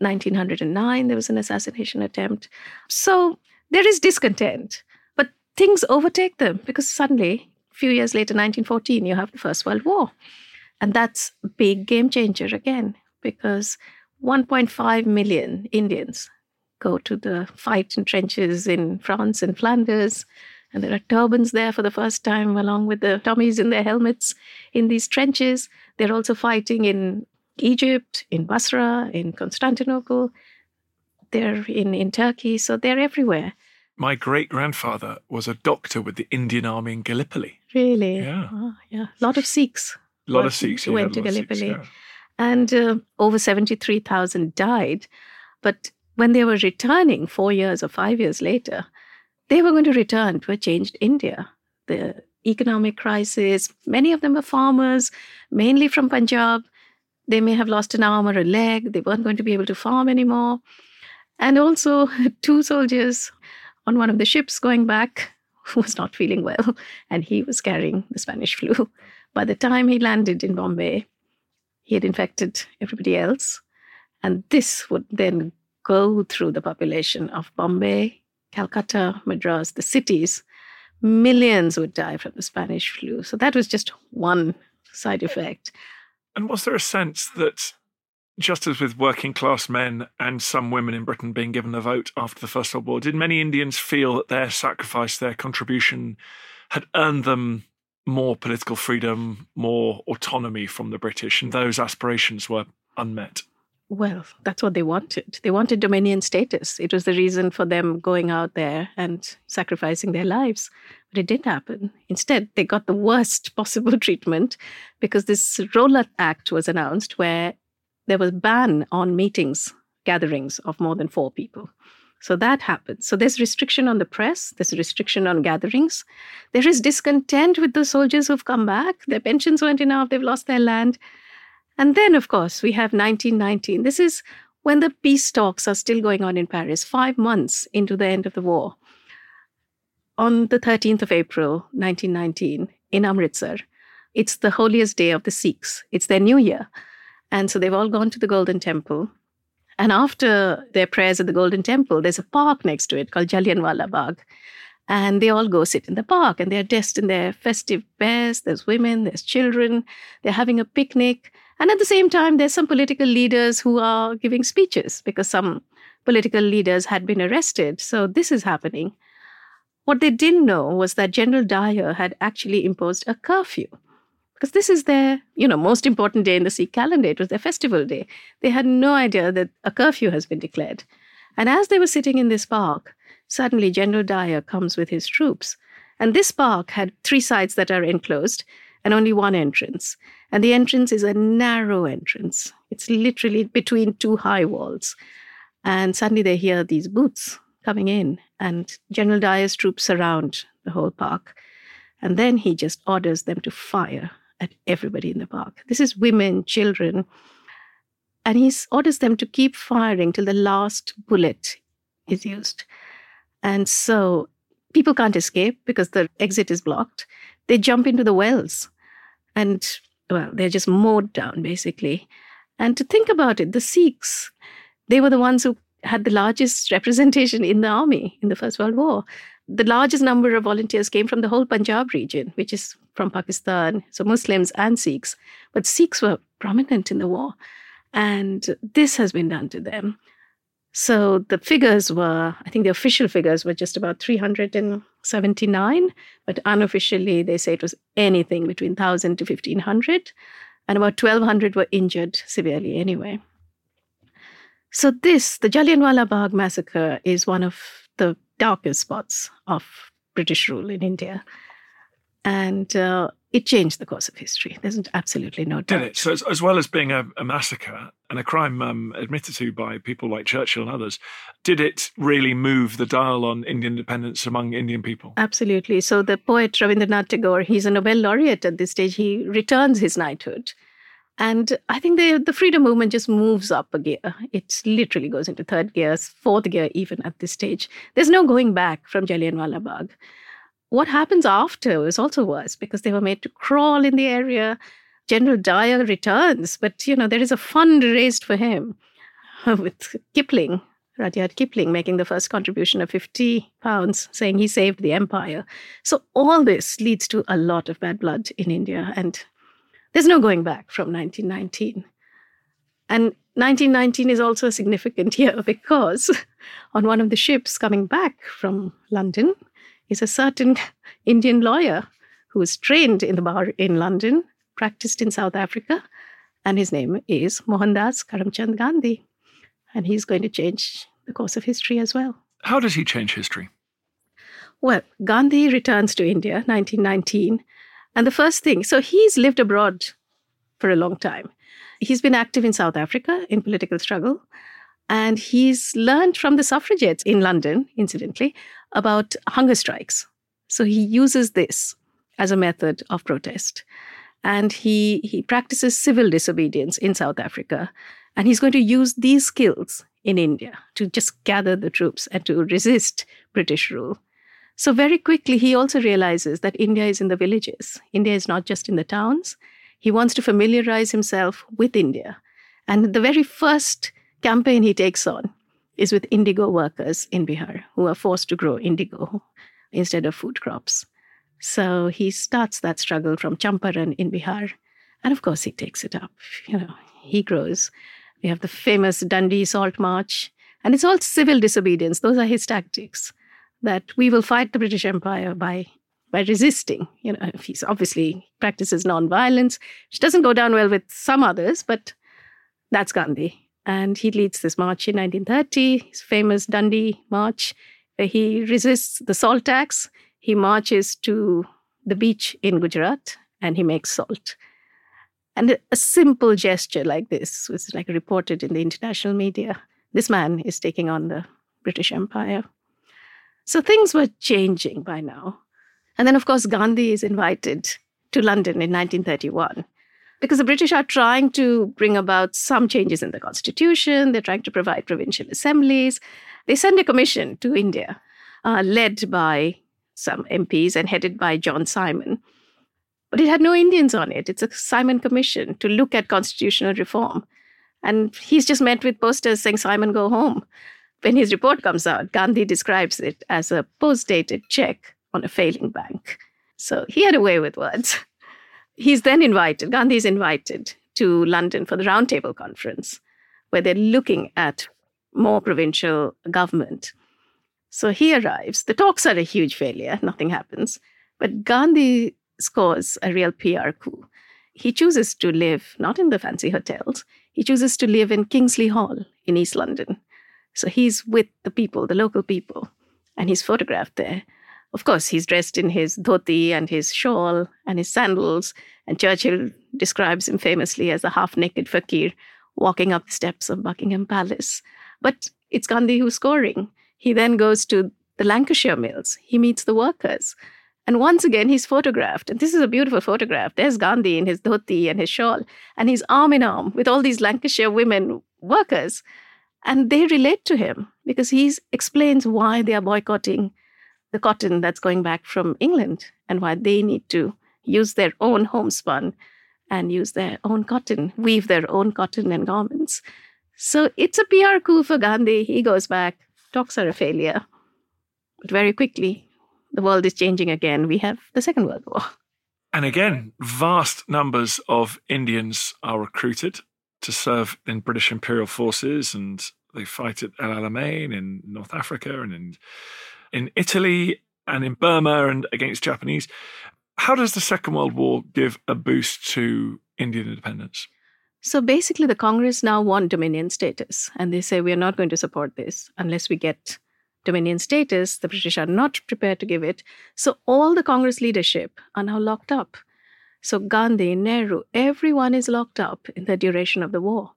1909, there was an assassination attempt. So there is discontent, but things overtake them because suddenly, a few years later, 1914, you have the First World War. And that's a big game changer again, because 1.5 million Indians go to the fight in trenches in France and Flanders. And there are turbans there for the first time, along with the Tommies in their helmets in these trenches. They're also fighting in Egypt, in Basra, in Constantinople. They're in Turkey, so they're everywhere. My great-grandfather was a doctor with the Indian Army in Gallipoli. Really? Yeah. Oh, yeah. A lot of Sikhs. A lot of Sikhs. Went to Gallipoli. And over 73,000 died. But when they were returning 4 years or 5 years later, they were going to return to a changed India. The economic crisis, many of them were farmers, mainly from Punjab. They may have lost an arm or a leg. They weren't going to be able to farm anymore. And also 2 soldiers on one of the ships going back was not feeling well, and he was carrying the Spanish flu. By the time he landed in Bombay, he had infected everybody else. And this would then go through the population of Bombay, Calcutta, Madras, the cities. Millions would die from the Spanish flu. So that was just one side effect. And was there a sense that, just as with working class men and some women in Britain being given a vote after the First World War, did many Indians feel that their sacrifice, their contribution had earned them more political freedom, more autonomy from the British, and those aspirations were unmet? Well, that's what they wanted. They wanted dominion status. It was the reason for them going out there and sacrificing their lives. But it didn't happen. Instead, they got the worst possible treatment because this Rowlatt Act was announced where there was a ban on meetings, gatherings of more than 4 people. So that happened. So there's restriction on the press. There's a restriction on gatherings. There is discontent with the soldiers who've come back. Their pensions weren't enough. They've lost their land. And then, of course, we have 1919. This is when the peace talks are still going on in Paris, 5 months into the end of the war. On the 13th of April, 1919, in Amritsar, it's the holiest day of the Sikhs. It's their new year. And so they've all gone to the Golden Temple. And after their prayers at the Golden Temple, there's a park next to it called Jallianwala Bagh. And they all go sit in the park and they're dressed in their festive best. There's women, there's children. They're having a picnic. And at the same time, there's some political leaders who are giving speeches because some political leaders had been arrested. So this is happening. What they didn't know was that General Dyer had actually imposed a curfew. Because this is their, most important day in the Sikh calendar. It was their festival day. They had no idea that a curfew has been declared. And as they were sitting in this park, suddenly General Dyer comes with his troops. And this park had 3 sides that are enclosed and only one entrance. And the entrance is a narrow entrance. It's literally between 2 high walls. And suddenly they hear these boots coming in. And General Dyer's troops surround the whole park. And then he just orders them to fire at everybody in the park. This is women, children. And he orders them to keep firing till the last bullet is used. And so people can't escape because the exit is blocked. They jump into the wells. And, they're just mowed down, basically. And to think about it, the Sikhs, they were the ones who had the largest representation in the army in the First World War. The largest number of volunteers came from the whole Punjab region, which is from Pakistan, so Muslims and Sikhs. But Sikhs were prominent in the war. And this has been done to them. So the figures were, I think the official figures were just about 379, but unofficially they say it was anything between 1,000 to 1,500, and about 1,200 were injured severely anyway. So the Jallianwala Bagh massacre is one of the darkest spots of British rule in India. And it changed the course of history. There's absolutely no doubt. Did it? So as well as being a massacre and a crime admitted to by people like Churchill and others, did it really move the dial on Indian independence among Indian people? Absolutely. So the poet Rabindranath Tagore, he's a Nobel laureate at this stage. He returns his knighthood. And I think the freedom movement just moves up a gear. It literally goes into 3rd gear, 4th gear even at this stage. There's no going back from Jallianwala Bagh. What happens after is also worse because they were made to crawl in the area. General Dyer returns, but, there is a fund raised for him with Kipling, Rudyard Kipling, making the first contribution of £50, saying he saved the empire. So all this leads to a lot of bad blood in India, and there's no going back from 1919. And 1919 is also a significant year because on one of the ships coming back from London is a certain Indian lawyer who was trained in the bar in London, practiced in South Africa, and his name is Mohandas Karamchand Gandhi. And he's going to change the course of history as well. How does he change history? Well, Gandhi returns to India, 1919. And the first thing, so he's lived abroad for a long time. He's been active in South Africa in political struggle. And he's learned from the suffragettes in London, incidentally, about hunger strikes. So he uses this as a method of protest. And he practices civil disobedience in South Africa. And he's going to use these skills in India to just gather the troops and to resist British rule. So very quickly, he also realizes that India is in the villages. India is not just in the towns. He wants to familiarize himself with India. And the very first campaign he takes on is with indigo workers in Bihar who are forced to grow indigo instead of food crops. So he starts that struggle from Champaran in Bihar. And of course, he takes it up. He grows. We have the famous Dundee Salt March. And it's all civil disobedience. Those are his tactics, that we will fight the British Empire by resisting. He's obviously practices non-violence, which doesn't go down well with some others, but that's Gandhi. And he leads this march in 1930, his famous Dundee March, where he resists the salt tax. He marches to the beach in Gujarat and he makes salt. And a simple gesture like this was reported in the international media. This man is taking on the British Empire. So things were changing by now. And then, of course, Gandhi is invited to London in 1931. Because the British are trying to bring about some changes in the constitution. They're trying to provide provincial assemblies. They send a commission to India, led by some MPs and headed by John Simon. But it had no Indians on it. It's a Simon commission to look at constitutional reform. And he's just met with posters saying, "Simon, go home." When his report comes out, Gandhi describes it as a post-dated check on a failing bank. So he had a way with words. He's then invited, Gandhi is invited to London for the Roundtable Conference, where they're looking at more provincial government. So he arrives. The talks are a huge failure. Nothing happens. But Gandhi scores a real PR coup. He chooses to live not in the fancy hotels. He chooses to live in Kingsley Hall in East London. So he's with the people, the local people, and he's photographed there. Of course, he's dressed in his dhoti and his shawl and his sandals, and Churchill describes him famously as a half-naked fakir walking up the steps of Buckingham Palace. But it's Gandhi who's scoring. He then goes to the Lancashire mills. He meets the workers. And once again, he's photographed. And this is a beautiful photograph. There's Gandhi in his dhoti and his shawl, and he's arm in arm with all these Lancashire women workers. And they relate to him because he explains why they are boycotting the cotton that's going back from England and why they need to use their own homespun and use their own cotton, weave their own cotton and garments. So it's a PR coup for Gandhi. He goes back. Talks are a failure. But very quickly, the world is changing again. We have the Second World War. And again, vast numbers of Indians are recruited to serve in British Imperial forces, and they fight at El Alamein in North Africa and in Italy and in Burma and against Japanese. How does the Second World War give a boost to Indian independence? So basically, the Congress now want Dominion status, and they say, we are not going to support this unless we get Dominion status. The British are not prepared to give it. So all the Congress leadership are now locked up. So Gandhi, Nehru, everyone is locked up in the duration of the war.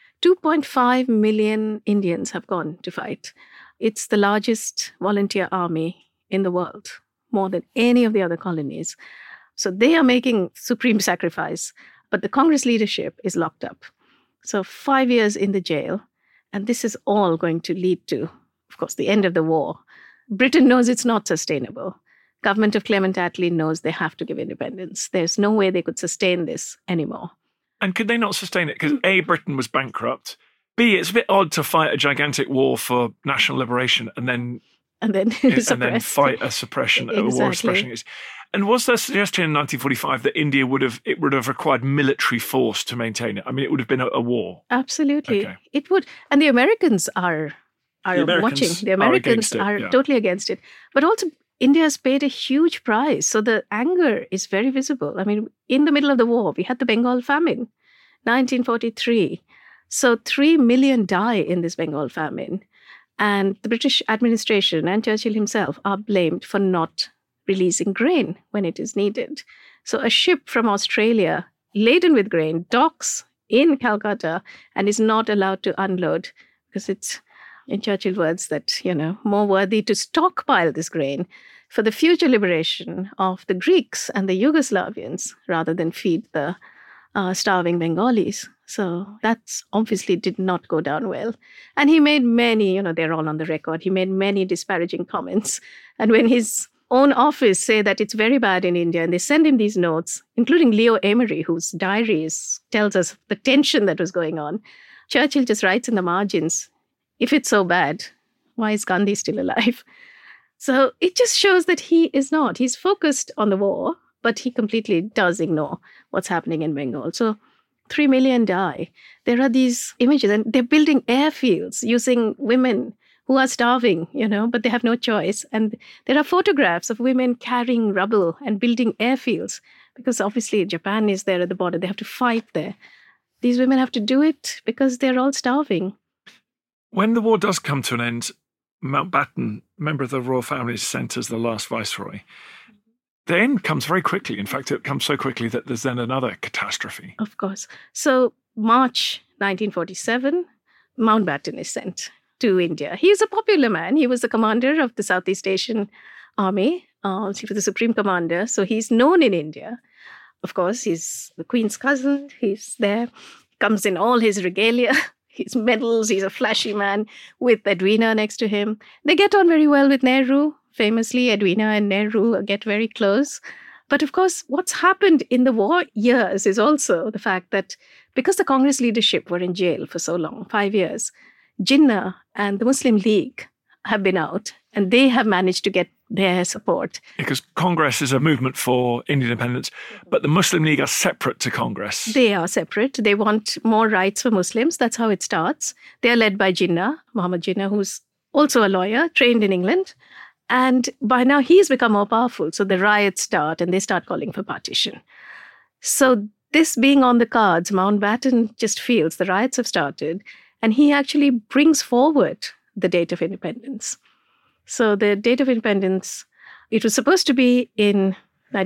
2.5 million Indians have gone to fight. It's the largest volunteer army in the world, more than any of the other colonies. So they are making supreme sacrifice, but the Congress leadership is locked up. So 5 years in the jail, and this is all going to lead to, of course, the end of the war. Britain knows it's not sustainable. Government of Clement Attlee knows they have to give independence. There's no way they could sustain this anymore. And could they not sustain it? Because A, Britain was bankrupt. B, it's a bit odd to fight a gigantic war for national liberation and then fight a suppression, exactly. A war of suppression. And was there a suggestion in 1945 that India would have required military force to maintain it? I mean, it would have been a war. Absolutely, okay. It would. And the Americans are watching. The Americans are totally against it. But also, India has paid a huge price. So the anger is very visible. I mean, in the middle of the war, we had the Bengal famine, 1943. So 3 million die in this Bengal famine. And the British administration and Churchill himself are blamed for not releasing grain when it is needed. So a ship from Australia laden with grain docks in Calcutta and is not allowed to unload because it's, in Churchill words, that, more worthy to stockpile this grain for the future liberation of the Greeks and the Yugoslavians rather than feed the starving Bengalis. So that's obviously did not go down well. And he made many, they're all on the record, he made many disparaging comments. And when his own office say that it's very bad in India, and they send him these notes, including Leo Emery, whose diaries tells us the tension that was going on, Churchill just writes in the margins, if it's so bad, why is Gandhi still alive? So it just shows that he is not. He's focused on the war, but he completely does ignore what's happening in Bengal. So 3 million die. There are these images, and they're building airfields using women who are starving, but they have no choice. And there are photographs of women carrying rubble and building airfields because obviously Japan is there at the border. They have to fight there. These women have to do it because they're all starving. When the war does come to an end, Mountbatten, member of the royal family, is sent as the last viceroy. The end comes very quickly. In fact, it comes so quickly that there's then another catastrophe. Of course. So March 1947, Mountbatten is sent to India. He was a popular man. He was the commander of the Southeast Asian Army. He was the supreme commander. So he's known in India. Of course, he's the Queen's cousin. He's there. Comes in all his regalia, his medals. He's a flashy man with Edwina next to him. They get on very well with Nehru. Famously, Edwina and Nehru get very close. But of course, what's happened in the war years is also the fact that because the Congress leadership were in jail for so long, 5 years, Jinnah and the Muslim League have been out and they have managed to get their support. Because Congress is a movement for Indian independence, but the Muslim League are separate to Congress. They are separate. They want more rights for Muslims. That's how it starts. They are led by Jinnah, Muhammad Jinnah, who's also a lawyer, trained in England. And by now he's become more powerful. So the riots start and they start calling for partition. So this being on the cards, Mountbatten just feels the riots have started and he actually brings forward the date of independence. So the date of independence, it was supposed to be in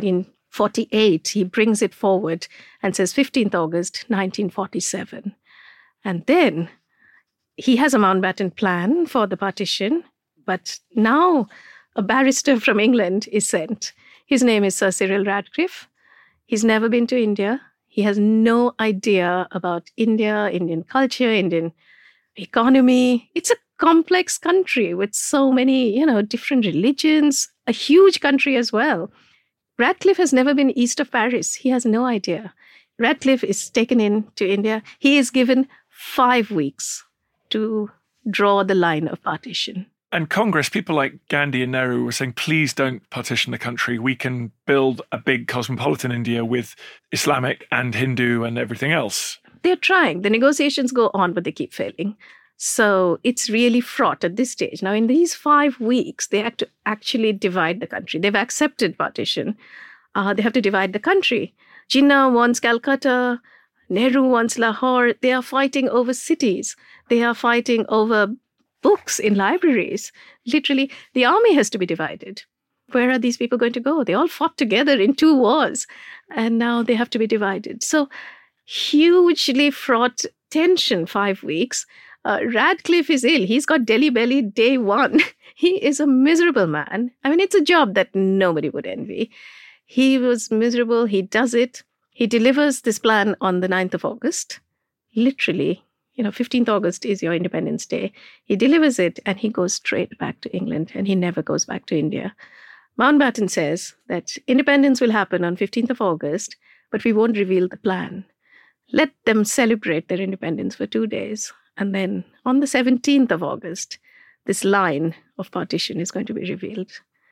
1948. He brings it forward and says 15th August, 1947. And then he has a Mountbatten plan for the partition. But now a barrister from England is sent. His name is Sir Cyril Radcliffe. He's never been to India. He has no idea about India, Indian culture, Indian economy. It's a complex country with so many, different religions, a huge country as well. Radcliffe has never been east of Paris. He has no idea. Radcliffe is taken into India. He is given 5 weeks to draw the line of partition. And Congress, people like Gandhi and Nehru were saying, please don't partition the country. We can build a big cosmopolitan India with Islamic and Hindu and everything else. They're trying. The negotiations go on, but they keep failing. So it's really fraught at this stage. Now, in these 5 weeks, they have to actually divide the country. They've accepted partition. They have to divide the country. Jinnah wants Calcutta. Nehru wants Lahore. They are fighting over cities. They are fighting over books in libraries. Literally, the army has to be divided. Where are these people going to go? They all fought together in 2 wars, and now they have to be divided. So hugely fraught tension, 5 weeks. Radcliffe is ill. He's got Delhi belly day 1. He is a miserable man. I mean, it's a job that nobody would envy. He was miserable. He does it. He delivers this plan on the 9th of August. Literally, 15th August is your Independence Day. He delivers it and he goes straight back to England and he never goes back to India. Mountbatten says that independence will happen on 15th of August, but we won't reveal the plan. Let them celebrate their independence for 2 days. And then on the 17th of August, this line of partition is going to be revealed.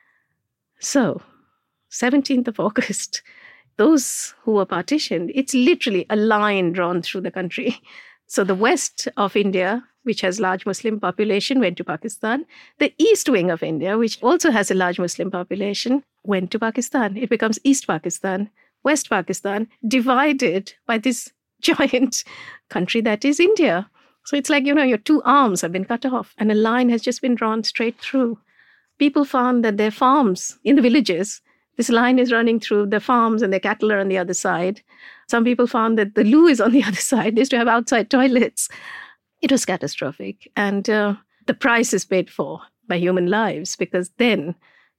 So, 17th of August, those who were partitioned, it's literally a line drawn through the country. So the west of India, which has large Muslim population, went to Pakistan. The east wing of India, which also has a large Muslim population, went to Pakistan. It becomes East Pakistan, West Pakistan, divided by this giant country that is India. So it's like, your two arms have been cut off and a line has just been drawn straight through. People found that their farms in the villages, this line is running through the farms and their cattle are on the other side. Some people found that the loo is on the other side. They used to have outside toilets. It was catastrophic. And the price is paid for by human lives, because then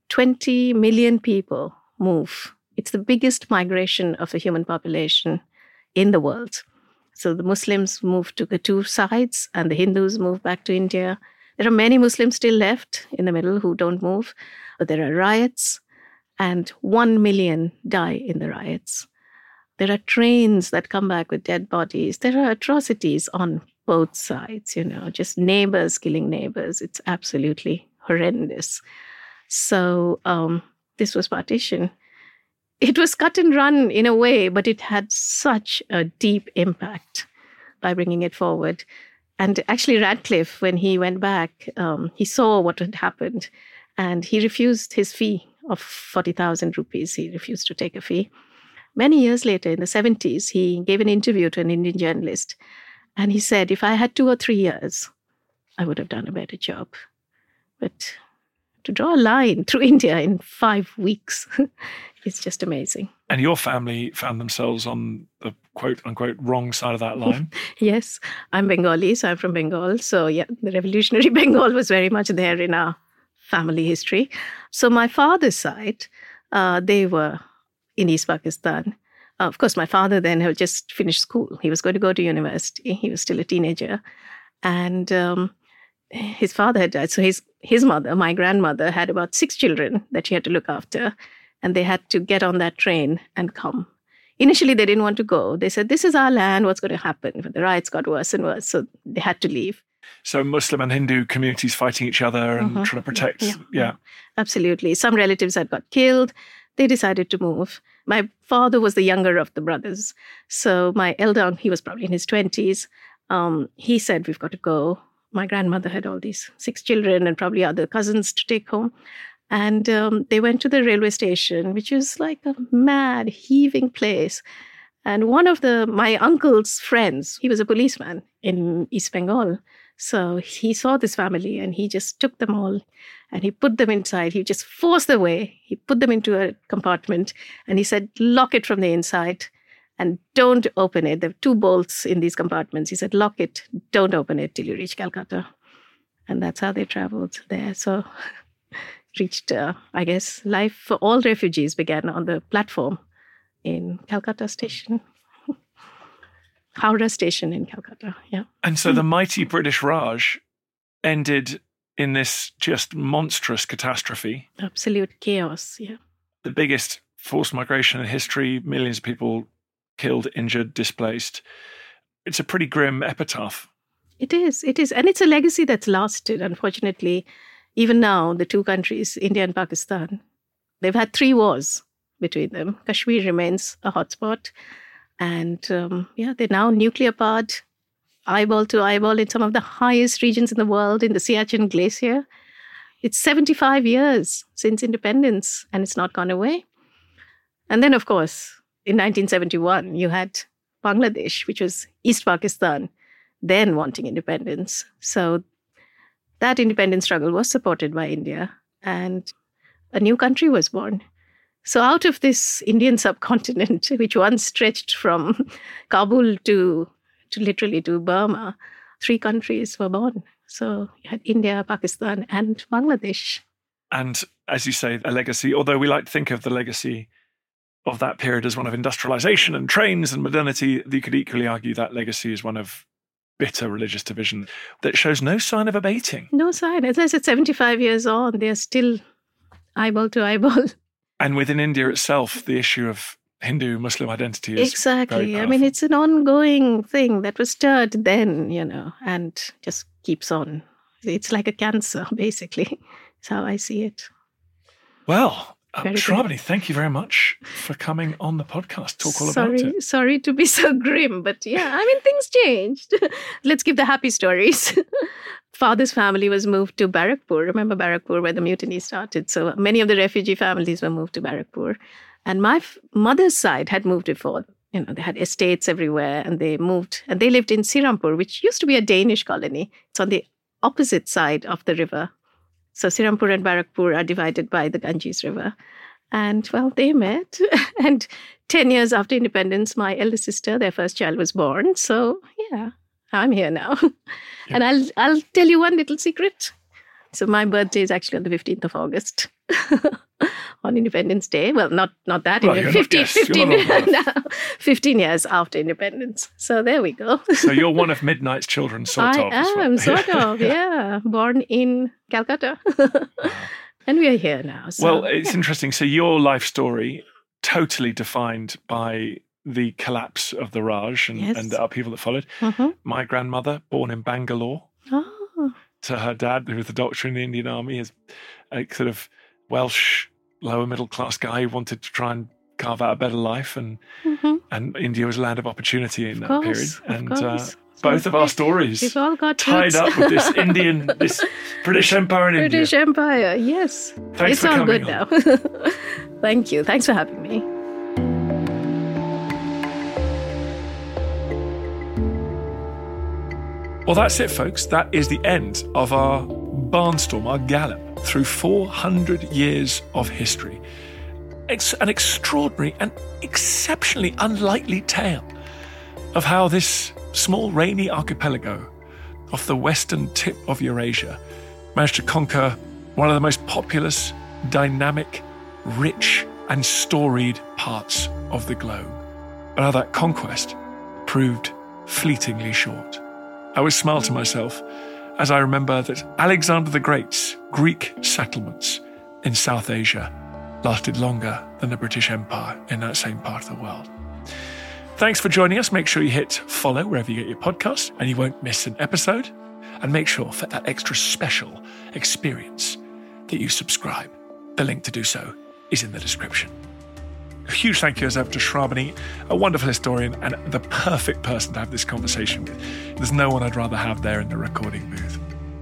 20 million people move. It's the biggest migration of a human population in the world. So the Muslims move to the two sides and the Hindus move back to India. There are many Muslims still left in the middle who don't move, but there are riots and 1 million die in the riots. There are trains that come back with dead bodies. There are atrocities on both sides, just neighbors killing neighbors. It's absolutely horrendous. So this was partition. It was cut and run in a way, but it had such a deep impact by bringing it forward. And actually Radcliffe, when he went back, he saw what had happened and he refused his fee of 40,000 rupees. He refused to take a fee. Many years later, in the 70s, he gave an interview to an Indian journalist. And he said, if I had 2 or 3 years, I would have done a better job. But to draw a line through India in 5 weeks is just amazing. And your family found themselves on the quote-unquote wrong side of that line? Yes, I'm Bengali, so I'm from Bengal. So yeah, the revolutionary Bengal was very much there in our family history. So my father's side, they were in East Pakistan. Of course, my father then had just finished school. He was going to go to university. He was still a teenager. And his father had died. So his mother, my grandmother, had about 6 children that she had to look after. And they had to get on that train and come. Initially, they didn't want to go. They said, this is our land. What's going to happen? But the riots got worse and worse. So they had to leave. So Muslim and Hindu communities fighting each other and trying to protect. Yeah. Absolutely. Some relatives had got killed. They decided to move. My father was the younger of the brothers. So my elder, he was probably in his 20s. He said, we've got to go. My grandmother had all these 6 children and probably other cousins to take home. And they went to the railway station, which is like a mad, heaving place. And one of my uncle's friends, he was a policeman in East Bengal. So he saw this family and he just took them all and he put them inside. He just forced their way. He put them into a compartment and he said, lock it from the inside and don't open it. There were 2 bolts in these compartments. He said, lock it, don't open it till you reach Calcutta. And that's how they traveled there. So reached, I guess, life for all refugees began on the platform in Calcutta Station. Howrah Station in Calcutta, yeah. And so the mighty British Raj ended in this just monstrous catastrophe. Absolute chaos, yeah. The biggest forced migration in history, millions of people killed, injured, displaced. It's a pretty grim epitaph. It is. And it's a legacy that's lasted, unfortunately. Even now, the 2 countries, India and Pakistan, they've had 3 wars between them. Kashmir remains a hotspot. And they're now nuclear powered, eyeball to eyeball in some of the highest regions in the world, in the Siachen Glacier. It's 75 years since independence, and it's not gone away. And then, of course, in 1971, you had Bangladesh, which was East Pakistan, then wanting independence. So that independence struggle was supported by India, and a new country was born. So out of this Indian subcontinent, which once stretched from Kabul to literally to Burma, 3 countries were born. So you had India, Pakistan, and Bangladesh. And as you say, a legacy, although we like to think of the legacy of that period as one of industrialization and trains and modernity, you could equally argue that legacy is one of bitter religious division that shows no sign of abating. No sign. As I said, 75 years on, they're still eyeball to eyeball. And within India itself, the issue of Hindu-Muslim identity is exactly. very powerful. I mean, it's an ongoing thing that was stirred then, and just keeps on. It's like a cancer, basically. That's how I see it. Well, Shravani, thank you very much for coming on the podcast. Talk all about it. Sorry to be so grim, but yeah, I mean, things changed. Let's give the happy stories. Father's family was moved to Barakpur. Remember Barakpur, where the mutiny started? So many of the refugee families were moved to Barakpur. And my mother's side had moved before. they had estates everywhere, and they moved, and they lived in Sirampur, which used to be a Danish colony. It's on the opposite side of the river. So Sirampur and Barakpur are divided by the Ganges River. And, well, they met. And 10 years after independence, my eldest sister, their first child, was born. So, yeah, I'm here now. And I'll tell you one little secret. So my birthday is actually on the 15th of August. On Independence Day. Well, not that. Well, 15 years after independence. So there we go. So you're one of Midnight's children, sort of. I am, sort of, yeah. Born in Calcutta. And we are here now. So, well, it's interesting. So your life story, totally defined by the collapse of the Raj and the upheaval that followed. Mm-hmm. My grandmother, born in Bangalore, to her dad, who was the doctor in the Indian Army, is a sort of Welsh lower middle class guy who wanted to try and carve out a better life, and India was a land of opportunity in that period. And both of our stories we've all got tied up with this this British Empire in India. British Empire, yes. Thanks for coming on. It's all good now. Thank you. Thanks for having me. Well, that's it, folks. That is the end of our barnstorm, our gallop through 400 years of history. It's an extraordinary and exceptionally unlikely tale of how this small, rainy archipelago off the western tip of Eurasia managed to conquer one of the most populous, dynamic, rich, and storied parts of the globe. But how that conquest proved fleetingly short. I always smile to myself as I remember that Alexander the Great's Greek settlements in South Asia lasted longer than the British Empire in that same part of the world. Thanks for joining us. Make sure you hit follow wherever you get your podcasts and you won't miss an episode. And make sure for that extra special experience that you subscribe. The link to do so is in the description. A huge thank you as ever to Shravani, a wonderful historian and the perfect person to have this conversation with. There's no one I'd rather have there in the recording booth.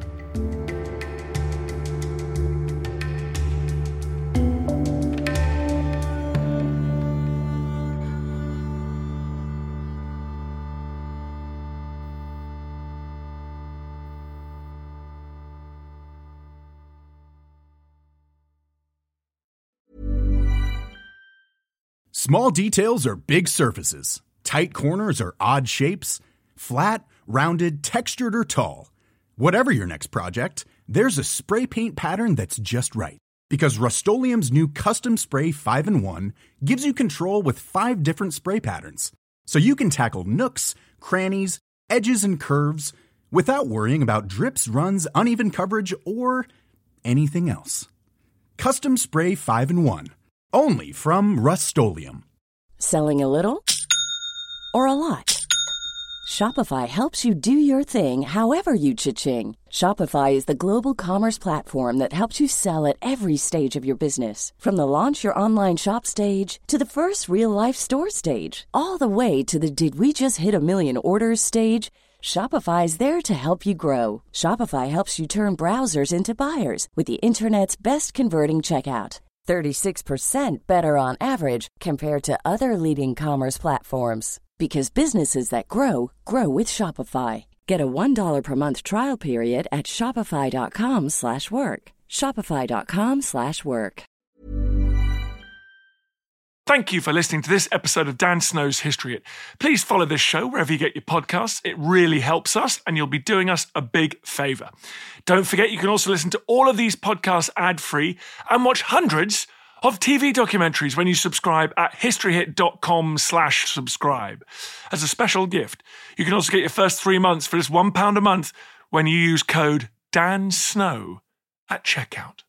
Small details are big surfaces. Tight corners are odd shapes. Flat, rounded, textured, or tall. Whatever your next project, there's a spray paint pattern that's just right. Because Rust-Oleum's new Custom Spray 5-in-1 gives you control with 5 different spray patterns. So you can tackle nooks, crannies, edges, and curves without worrying about drips, runs, uneven coverage, or anything else. Custom Spray 5-in-1. Only from Rust-Oleum. Selling a little or a lot? Shopify helps you do your thing however you cha-ching. Shopify is the global commerce platform that helps you sell at every stage of your business. From the launch your online shop stage to the first real-life store stage, all the way to the did we just hit a million orders stage. Shopify is there to help you grow. Shopify helps you turn browsers into buyers with the internet's best converting checkout. 36% better on average compared to other leading commerce platforms. Because businesses that grow, grow with Shopify. Get a $1 per month trial period at shopify.com/work. Shopify.com/work. Thank you for listening to this episode of Dan Snow's History Hit. Please follow this show wherever you get your podcasts. It really helps us and you'll be doing us a big favour. Don't forget you can also listen to all of these podcasts ad-free and watch hundreds of TV documentaries when you subscribe at historyhit.com/subscribe. As a special gift, you can also get your first 3 months for just £1 a month when you use code DANSNOW at checkout.